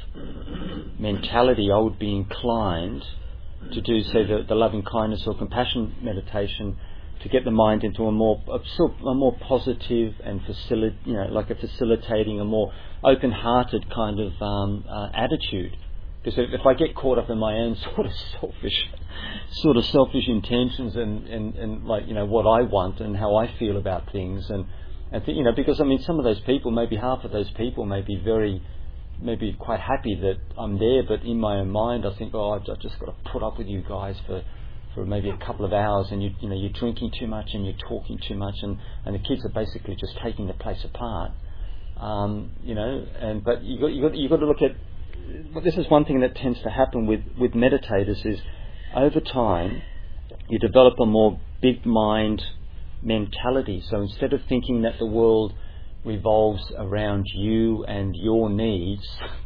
mentality, I would be inclined to do, say, the, the loving kindness or compassion meditation to get the mind into a more a, sort of a more positive and facili- you know, like a facilitating, a more open-hearted kind of um, uh, attitude. Because if, if I get caught up in my own sort of selfish, sort of selfish intentions and, and, and like, you know, what I want and how I feel about things, and and th- you know, because I mean, some of those people, maybe half of those people, may be very, maybe quite happy that I'm there, but in my own mind, I think, oh, I've, I've just got to put up with you guys for, for maybe a couple of hours, and you, you know, you're drinking too much and you're talking too much, and, and the kids are basically just taking the place apart, um, you know, and but you got you got you got to look at. But this is one thing that tends to happen with, with meditators is over time you develop a more big mind mentality. So instead of thinking that the world revolves around you and your needs,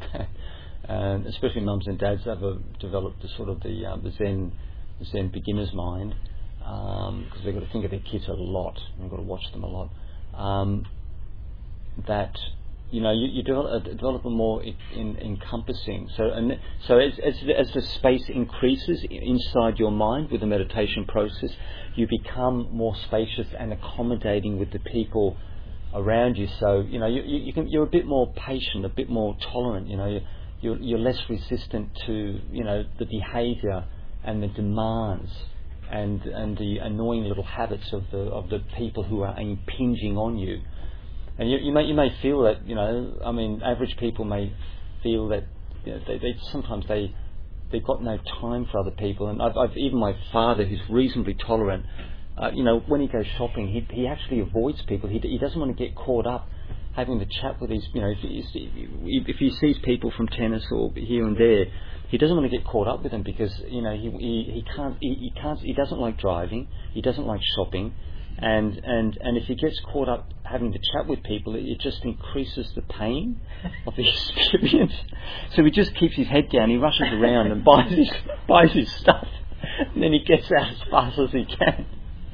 and especially mums and dads have a, developed the sort of the, uh, the Zen the Zen beginner's mind, because um, they've got to think of their kids a lot, they've got to watch them a lot. Um, that You know, you, you develop, develop a more in, in, encompassing. So, and so as, as as the space increases inside your mind with the meditation process, you become more spacious and accommodating with the people around you. So, you know, you, you, you can, you're a bit more patient, a bit more tolerant. You know, you're you're less resistant to, you know, the behaviour and the demands and and the annoying little habits of the of the people who are impinging on you. And you, you may you may feel that, you know, I mean, average people may feel that, you know, they, they sometimes they they've got no time for other people. And I've, I've even my father, who's reasonably tolerant, uh, you know, when he goes shopping, he he actually avoids people. He he doesn't want to get caught up having to chat with these, you know, if he, if he sees people from tennis or here and there, he doesn't want to get caught up with them because, you know, he he, he can't he, he can't he doesn't like driving, he doesn't like shopping. And, and and if he gets caught up having to chat with people, it, it just increases the pain of the experience. So he just keeps his head down, he rushes around and buys his, buys his stuff, and then he gets out as fast as he can.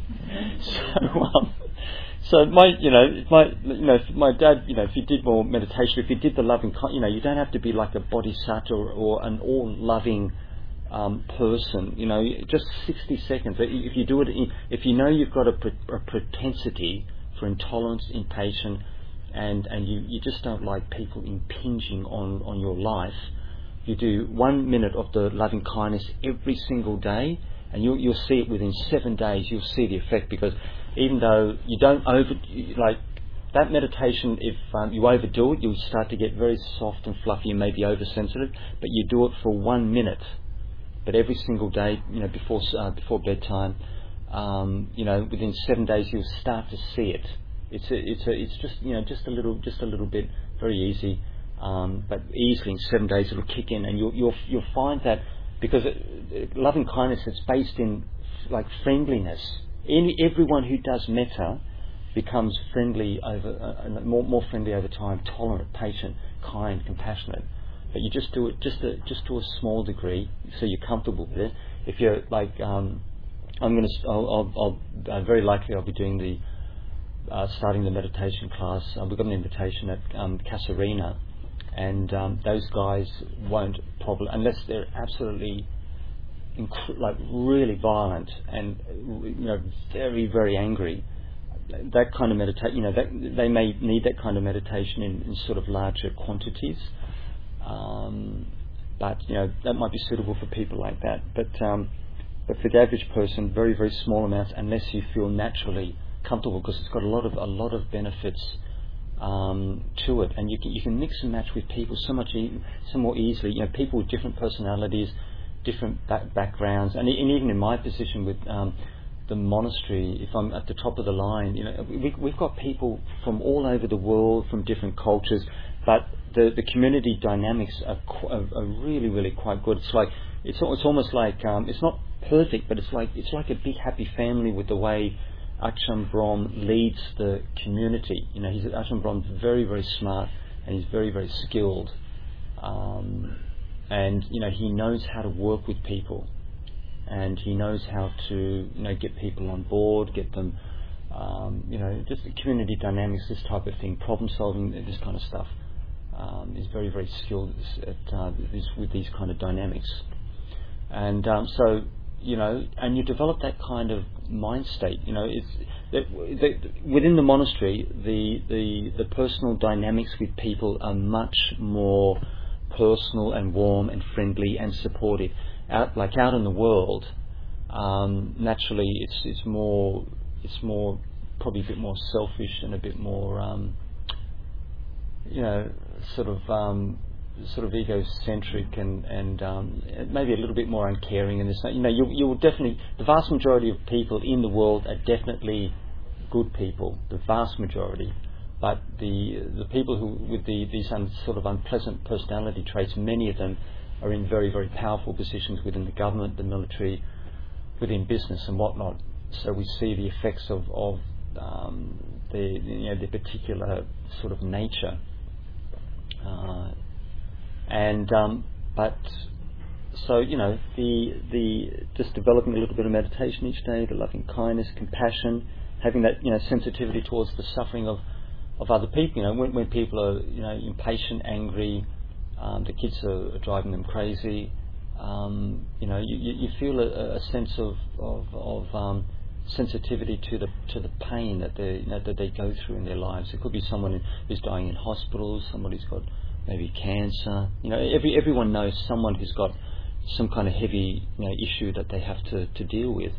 So, um, so my, you know, my, you know, my dad, you know, if he did more meditation, if he did the loving, you know, you don't have to be like a bodhisattva or, or an all-loving Um, person, you know, just sixty seconds. If you do it, if you know you've got a, a propensity for intolerance, impatience, and and you, you just don't like people impinging on, on your life, you do one minute of the loving kindness every single day, and you'll you'll see it within seven days. You'll see the effect, because even though you don't over like that meditation, if um, you overdo it, you'll start to get very soft and fluffy and maybe oversensitive. But you do it for one minute. But every single day, you know, before uh, before bedtime, um, you know, within seven days you'll start to see it. It's a, it's a, it's just, you know, just a little, just a little bit, very easy, um, but easily in seven days it'll kick in, and you'll you'll you'll find that because it, it, loving kindness, it's based in like friendliness. Any everyone who does metta becomes friendly over uh, more more friendly over time, tolerant, patient, kind, compassionate. But you just do it just a, just to a small degree, so you're comfortable with it. If you're like, um, I'm going to, I'll, I'll, I'll uh, very likely I'll be doing the uh, starting the meditation class. Uh, we've got an invitation at um, Casuarina, and um, those guys won't probably, unless they're absolutely inc- like really violent and you know very very angry, that kind of meditation, you know, that they may need that kind of meditation in, in sort of larger quantities. Um, but you know that might be suitable for people like that. But um, but for the average person, very very small amounts, unless you feel naturally comfortable, because it's got a lot of a lot of benefits um, to it, and you can you can mix and match with people so much e- so more easily. You know, people with different personalities, different back- backgrounds, and, e- and even in my position with um, the monastery, if I'm at the top of the line, you know, we, we've got people from all over the world, from different cultures, but the, the community dynamics are, qu- are, are really, really quite good. It's like it's it's almost like um, it's not perfect, but it's like it's like a big happy family with the way Ajahn Brahm leads the community. You know, he's Ajahn Brahm's very, very smart and he's very, very skilled, um, and you know he knows how to work with people. And he knows how to, you know, get people on board, get them, um, you know, just the community dynamics, this type of thing, problem solving, this kind of stuff. Um, is very, very skilled at uh, this, with these kind of dynamics. And um, so, you know, and you develop that kind of mind state. You know, it's that, that within the monastery, the, the the personal dynamics with people are much more personal and warm and friendly and supportive. Out, like out in the world, um, naturally it's it's more it's more probably a bit more selfish and a bit more um, you know sort of um, sort of egocentric and and um, maybe a little bit more uncaring. And this, you know, you you will definitely, the vast majority of people in the world are definitely good people, the vast majority. But the the people who with the these un, sort of unpleasant personality traits, many of them are in very, very powerful positions within the government, the military, within business and whatnot. So we see the effects of, of um, the you know the particular sort of nature. Uh, and um, but so you know the the just developing a little bit of meditation each day, the loving kindness, compassion, having that you know sensitivity towards the suffering of, of other people. You know when when people are you know impatient, angry. Um, the kids are, are driving them crazy. Um, you know, you, you feel a, a sense of of, of um, sensitivity to the to the pain that they you know, that they go through in their lives. It could be someone who's dying in hospitals, somebody's got maybe cancer. You know, every everyone knows someone who's got some kind of heavy you know issue that they have to, to deal with.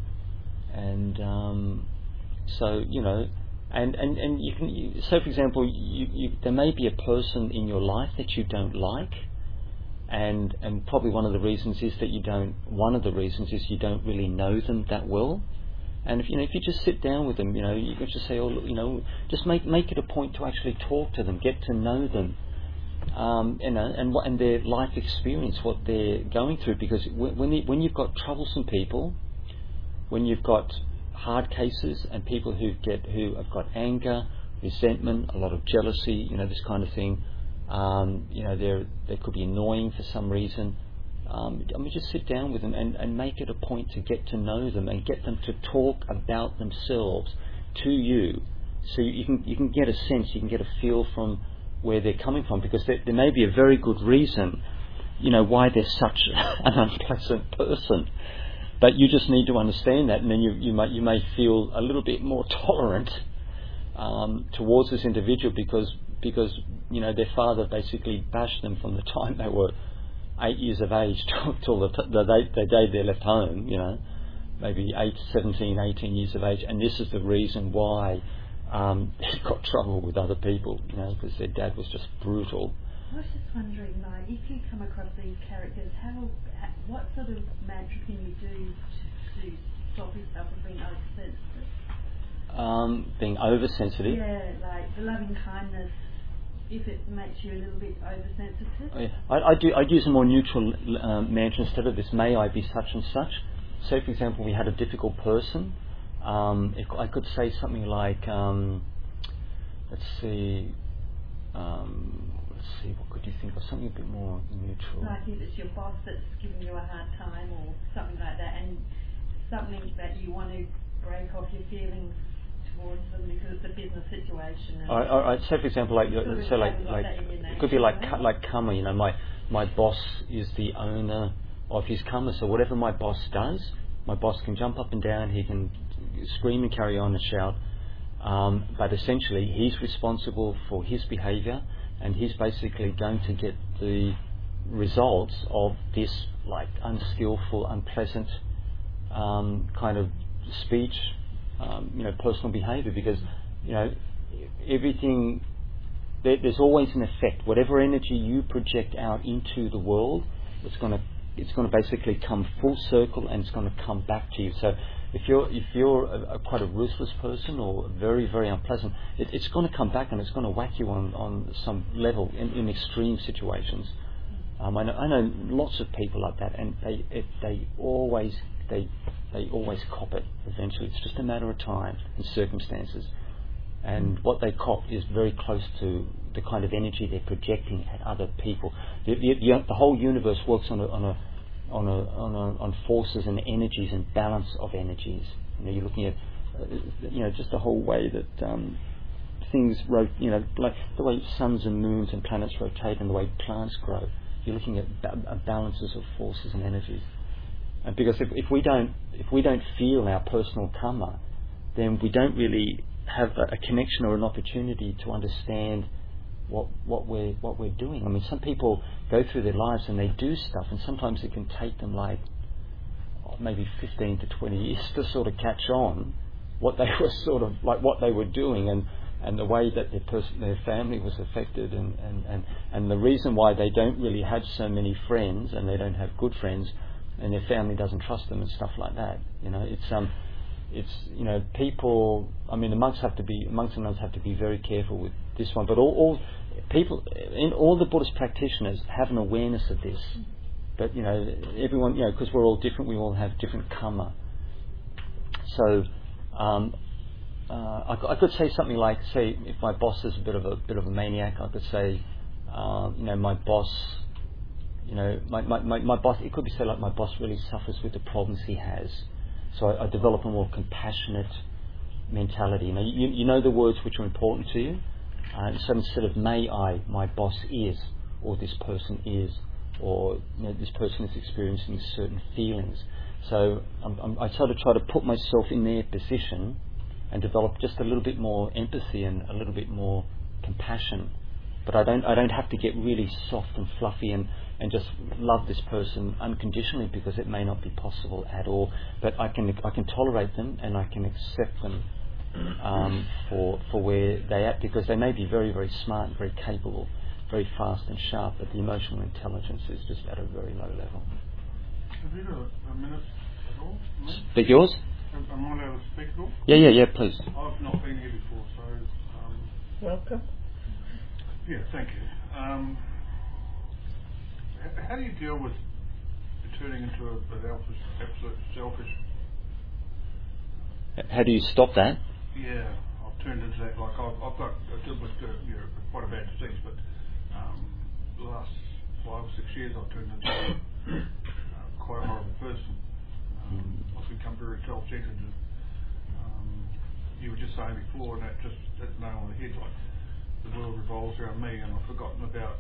And um, so you know. And, and, and you can you, so for example you, you, there may be a person in your life that you don't like, and and probably one of the reasons is that you don't one of the reasons is you don't really know them that well. And if you know if you just sit down with them, you know you can just say, oh look, you know just make make it a point to actually talk to them, get to know them, um, you know and what and their life experience, what they're going through, because when when, you, when you've got troublesome people, when you've got hard cases and people who get who have got anger, resentment, a lot of jealousy, you know this kind of thing. Um, you know they they could be annoying for some reason. Um, I mean, just sit down with them and, and make it a point to get to know them and get them to talk about themselves to you, so you can you can get a sense, you can get a feel from where they're coming from, because there, there may be a very good reason, you know, why they're such an unpleasant person. But you just need to understand that, and then you, you, may, you may feel a little bit more tolerant um, towards this individual because, because you know, their father basically bashed them from the time they were eight years of age till, till the, t- the, day, the day they left home, you know, maybe eight, seventeen, eighteen years of age. And this is the reason why um, they got trouble with other people, you know, because their dad was just brutal.
I was just wondering, like, if you come across these characters, how, how what sort of mantra can you do to, to stop yourself from being oversensitive?
Um, being oversensitive?
Yeah, like the loving kindness, if it makes you a little bit oversensitive.
I, I do. I'd use a more neutral um, mantra instead of this. May I be such and such. So, for example, we had a difficult person. Um, if I could say something like, um, let's see. Um, Let's see, what could you think of? Something a bit more neutral.
Like if it's your boss that's giving you a hard time or something like that, and something that you want to break off your feelings towards them because it's a business situation.
All right, all right. So, for example, like so, so like like it could be like like karma. You know, my my boss is the owner of his karma. So whatever my boss does, my boss can jump up and down, he can scream and carry on and shout, um, but essentially he's responsible for his behaviour, and he's basically going to get the results of this like unskillful, unpleasant um, kind of speech, um, you know, personal behaviour, because you know everything. There, there's always an effect. Whatever energy you project out into the world, it's going to it's going to basically come full circle, and it's going to come back to you. So if you're if you're a, a quite a ruthless person or very very unpleasant, it, it's going to come back and it's going to whack you on, on some level in, in extreme situations. Um, I know I know lots of people like that, and they it, they always they they always cop it. Eventually, it's just a matter of time and circumstances. And what they cop is very close to the kind of energy they're projecting at other people. The, the, the, the whole universe works on a, on a on a, on a, on forces and energies and balance of energies. You know, you're looking at uh, you know just the whole way that um, things rot- you know like the way suns and moons and planets rotate and the way plants grow. You're looking at ba- balances of forces and energies. And because if, if we don't if we don't feel our personal karma, then we don't really have a, a connection or an opportunity to understand what what we're what we're doing. I mean, some people go through their lives and they do stuff, and sometimes it can take them like oh, maybe fifteen to twenty years to sort of catch on what they were sort of like what they were doing, and, and the way that their person, their family was affected, and, and, and, and the reason why they don't really have so many friends, and they don't have good friends, and their family doesn't trust them and stuff like that. You know, it's um. It's, you know, people, I mean, the monks have to be, monks and nuns have to be very careful with this one, but all, all people, in all the Buddhist practitioners have an awareness of this. But, you know, everyone, you know, because we're all different, we all have different karma. So, um, uh, I, I could say something like, say, if my boss is a bit of a bit of a maniac, I could say, uh, you know, my boss, you know, my, my, my, my boss, it could be said like my boss really suffers with the problems he has. So I, I develop a more compassionate mentality. Now, you, you know the words which are important to you. Uh, so instead of may I, my boss is, or this person is, or you know, this person is experiencing certain feelings. So I'm, I'm, I sort of try to put myself in their position and develop just a little bit more empathy and a little bit more compassion. But I don't I don't have to get really soft and fluffy and, and just love this person unconditionally, because it may not be possible at all. But I can I can tolerate them, and I can accept them um, for for where they at, because they may be very very smart, very capable, very fast and sharp, but the emotional intelligence is just at a very low level.
Have you got a minute at all?
Speak yours?
Am I allowed to speak at all?
Yeah, yeah, yeah, please.
I've not been here before, so um,
welcome.
Yeah, thank you. Um, how do you deal with turning into a, an absolute selfish?
How do you stop that?
Yeah, I've turned into that. Like I've, I've got, I deal with uh, you know, quite a bad disease, but um, the last five or six years I've turned into uh, quite a horrible person. Um, I've become very self-centered. Um, you were just saying before, and that just hit the nail on the head. Like, the world revolves around me, and I've forgotten about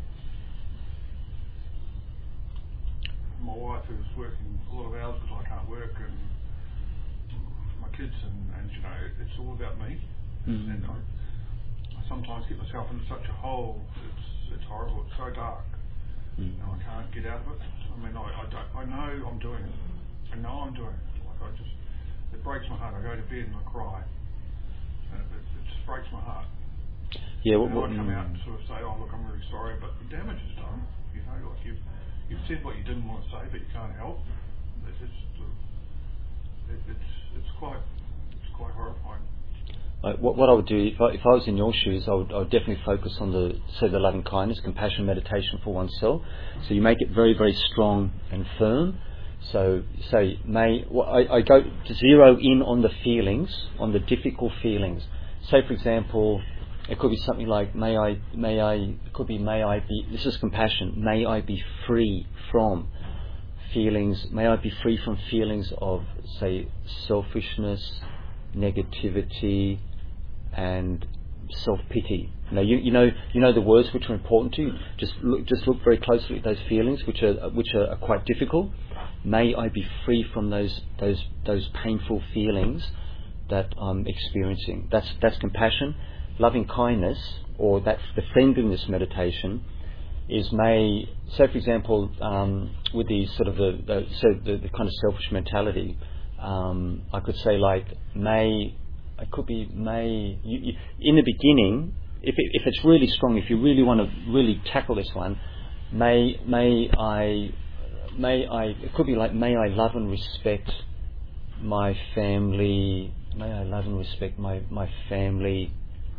my wife, who's working a lot of hours because I can't work, and my kids, and, and you know, it's all about me. Mm. And I, I sometimes get myself into such a hole. It's it's horrible. It's so dark, mm. and I can't get out of it. I mean, I I, don't, I know I'm doing it. I know I'm doing it. Like I just, it breaks my heart. I go to bed and I cry, and it, it, it just breaks my heart.
Yeah,
what,
what,
I come out and sort of say, oh look, I'm really sorry, but the damage is done. You know, like you've you've said what you didn't want to say, but you can't help. It's just, it, it's it's quite it's quite horrifying.
Uh, what, what I would do if I, if I was in your shoes, I would, I would definitely focus on the say the loving kindness, compassion, meditation for oneself. So you make it very very strong and firm. So say may well, I, I go to zero in on the feelings, on the difficult feelings. Say for example, it could be something like, may I, may I, it could be, may I be, this is compassion, may I be free from feelings, may I be free from feelings of, say, selfishness, negativity, and self-pity. You know, you, you know, you know the words which are important to you. Just look, just look very closely at those feelings, which are which are, are quite difficult. May I be free from those those those painful feelings that I'm experiencing. That's that's compassion. Loving kindness, or that's the friendliness meditation, is may. So, for example, um, with the sort of the, the so the, the kind of selfish mentality, um, I could say like may. It could be may you, you, in the beginning. If it, if it's really strong, if you really want to really tackle this one, may may I may I it could be like may I love and respect my family. May I love and respect my, my family.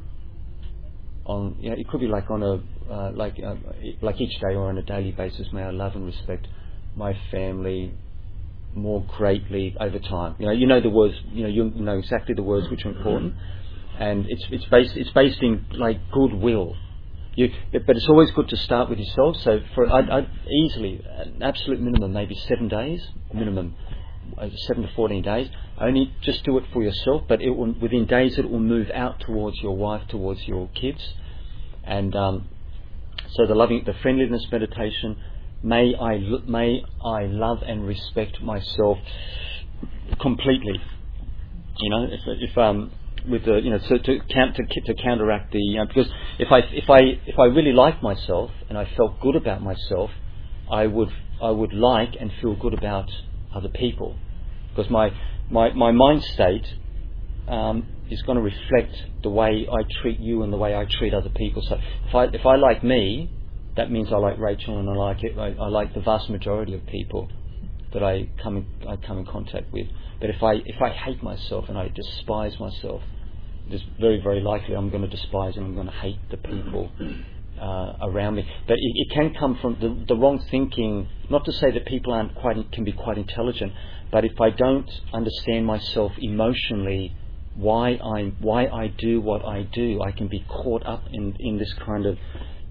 On you know, it could be like on a uh, like uh, like each day or on a daily basis. May I love and respect my family more greatly over time. You know, you know the words. You know, you know exactly the words which are important, and it's it's based it's based in like goodwill. You, but it's always good to start with yourself. So for I'd, I'd easily an absolute minimum, maybe seven days minimum, uh, seven to fourteen days. Only just do it for yourself, but it will, within days it will move out towards your wife, towards your kids, and um, so the loving, the friendliness meditation. May I may I love and respect myself completely. You know, if, if um with the you know so to count to, to counteract the you know, because if I if I if I really liked myself and I felt good about myself, I would I would like and feel good about other people, because my my my mind state um, is going to reflect the way I treat you and the way I treat other people. So if I if I like me, that means I like Rachel and I like it. I, I like the vast majority of people that I come in, I come in contact with. But if I if I hate myself and I despise myself, it's very very likely I'm going to despise and I'm going to hate the people uh, around me. But it, it can come from the, the wrong thinking. Not to say that people aren't quite can be quite intelligent, but if I don't understand myself emotionally, why I why I do what I do, I can be caught up in in this kind of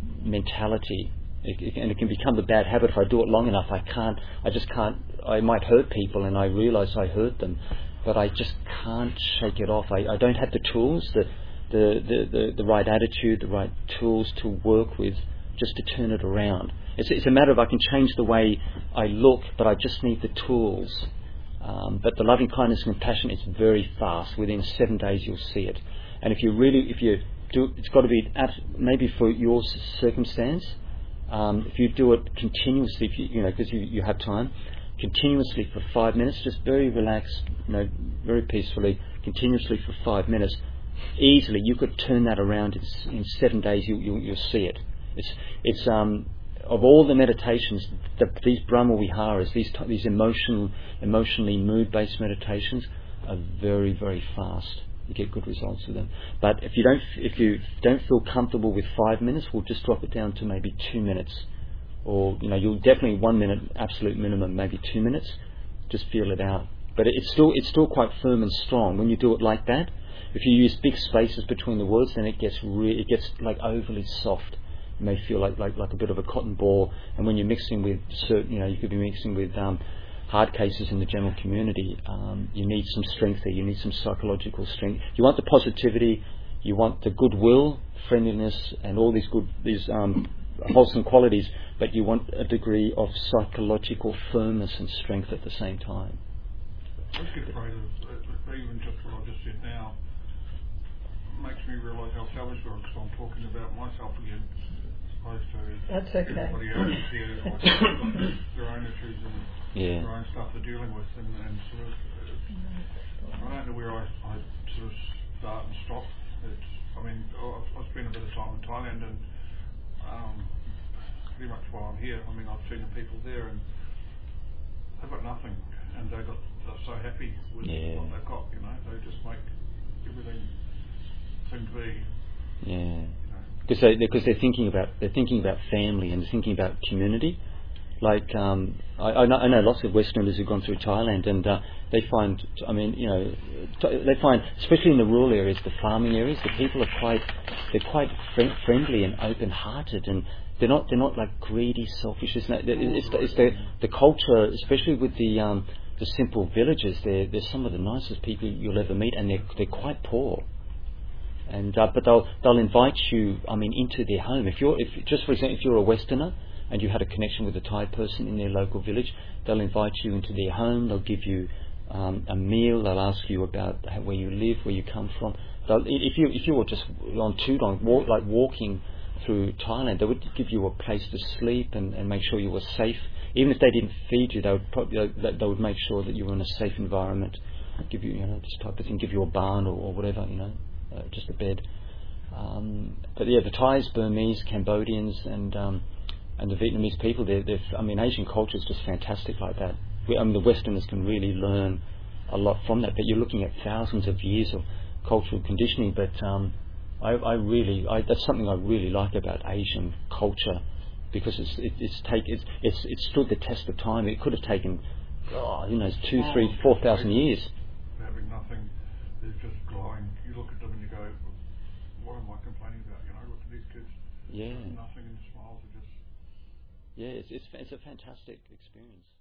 mentality, it, it, and it can become a bad habit. If I do it long enough, I can't. I just can't. I might hurt people, and I realise I hurt them, but I just can't shake it off. I, I don't have the tools, the the, the, the the right attitude, the right tools to work with, just to turn it around. It's it's a matter of I can change the way I look, but I just need the tools. Um, but the loving kindness and compassion is very fast. Within seven days, you'll see it. And if you really, if you do, it's got to be at, maybe for your circumstance. Um, if you do it continuously, if you, you know, because you, you have time, continuously for five minutes, just very relaxed, you know, very peacefully, continuously for five minutes, easily you could turn that around in, in seven days. You, you you'll see it. It's it's um of all the meditations, the, these Brahma Viharas, these these emotional, emotionally mood-based meditations are very very fast. You get good results with them. But if you don't if you don't feel comfortable with five minutes, we'll just drop it down to maybe two minutes, or you know you'll definitely one minute absolute minimum, maybe two minutes. Just feel it out. But it's still it's still quite firm and strong when you do it like that. If you use big spaces between the words, then it gets re- it gets like overly soft. It may feel like, like like a bit of a cotton ball. And when you're mixing with certain, you know, you could be mixing with um, hard cases in the general community. Um, you need some strength there. You need some psychological strength. You want the positivity. You want the goodwill, friendliness, and all these good these um, wholesome qualities. But you want a degree of psychological firmness and strength at the same time.
I just get afraid of uh, even just what I just said now makes me realise how selfish we are, because I'm talking about myself again, as opposed to
That's okay.
everybody else here, like their own issues and
Yeah.
their own stuff they're dealing with, and, and sort of, uh, I don't know where I, I sort of start and stop. It's, I mean, I've, I've spent a bit of time in Thailand, and um, pretty much while I'm here, I mean, I've seen the people there, and they've got nothing, and they got they're so happy with
Yeah.
what they've got. You know, they just make everything seem to be.
Yeah. Because they because they're thinking about they're thinking about family and they're thinking about community. Like um, I, I, know, I know lots of Westerners who've gone through Thailand, and uh, they find, I mean, you know, t- they find, especially in the rural areas, the farming areas, the people are quite they're quite fr- friendly and open-hearted, and they're not they're not like greedy, selfish. It's not, it's, it's the the culture, especially with the um, the simple villages. They're they're some of the nicest people you'll ever meet, and they're they're quite poor. and uh, but they'll they'll invite you, I mean, into their home. If you're, if just for example, if you're a Westerner and you had a connection with a Thai person in their local village, they'll invite you into their home. They'll give you um, a meal. They'll ask you about how, where you live, where you come from. They'll, if you if you were just on Tudong, walk, like walking through Thailand, they would give you a place to sleep and, and make sure you were safe. Even if they didn't feed you, they would probably they, they would make sure that you were in a safe environment. Give you, you know, this type of thing. Give you a barn or, or whatever, you know, uh, just a bed. Um, but yeah, the Thais, Burmese, Cambodians, and um, and the Vietnamese people, they're, they're, I mean, Asian culture is just fantastic like that. We, I mean, the Westerners can really learn a lot from that. But you're looking at thousands of years of cultural conditioning. But um, I, I really, I, that's something I really like about Asian culture, because it's it, it's take it's it's it stood the test of time. It could have taken, oh, you know, two, three, four thousand years.
Having nothing, they're just glowing. You look at them and you go, what am I complaining about? You know, look at these kids.
Yeah.
Nothing, and the smiles are just.
Yeah, it's it's it's a fantastic experience.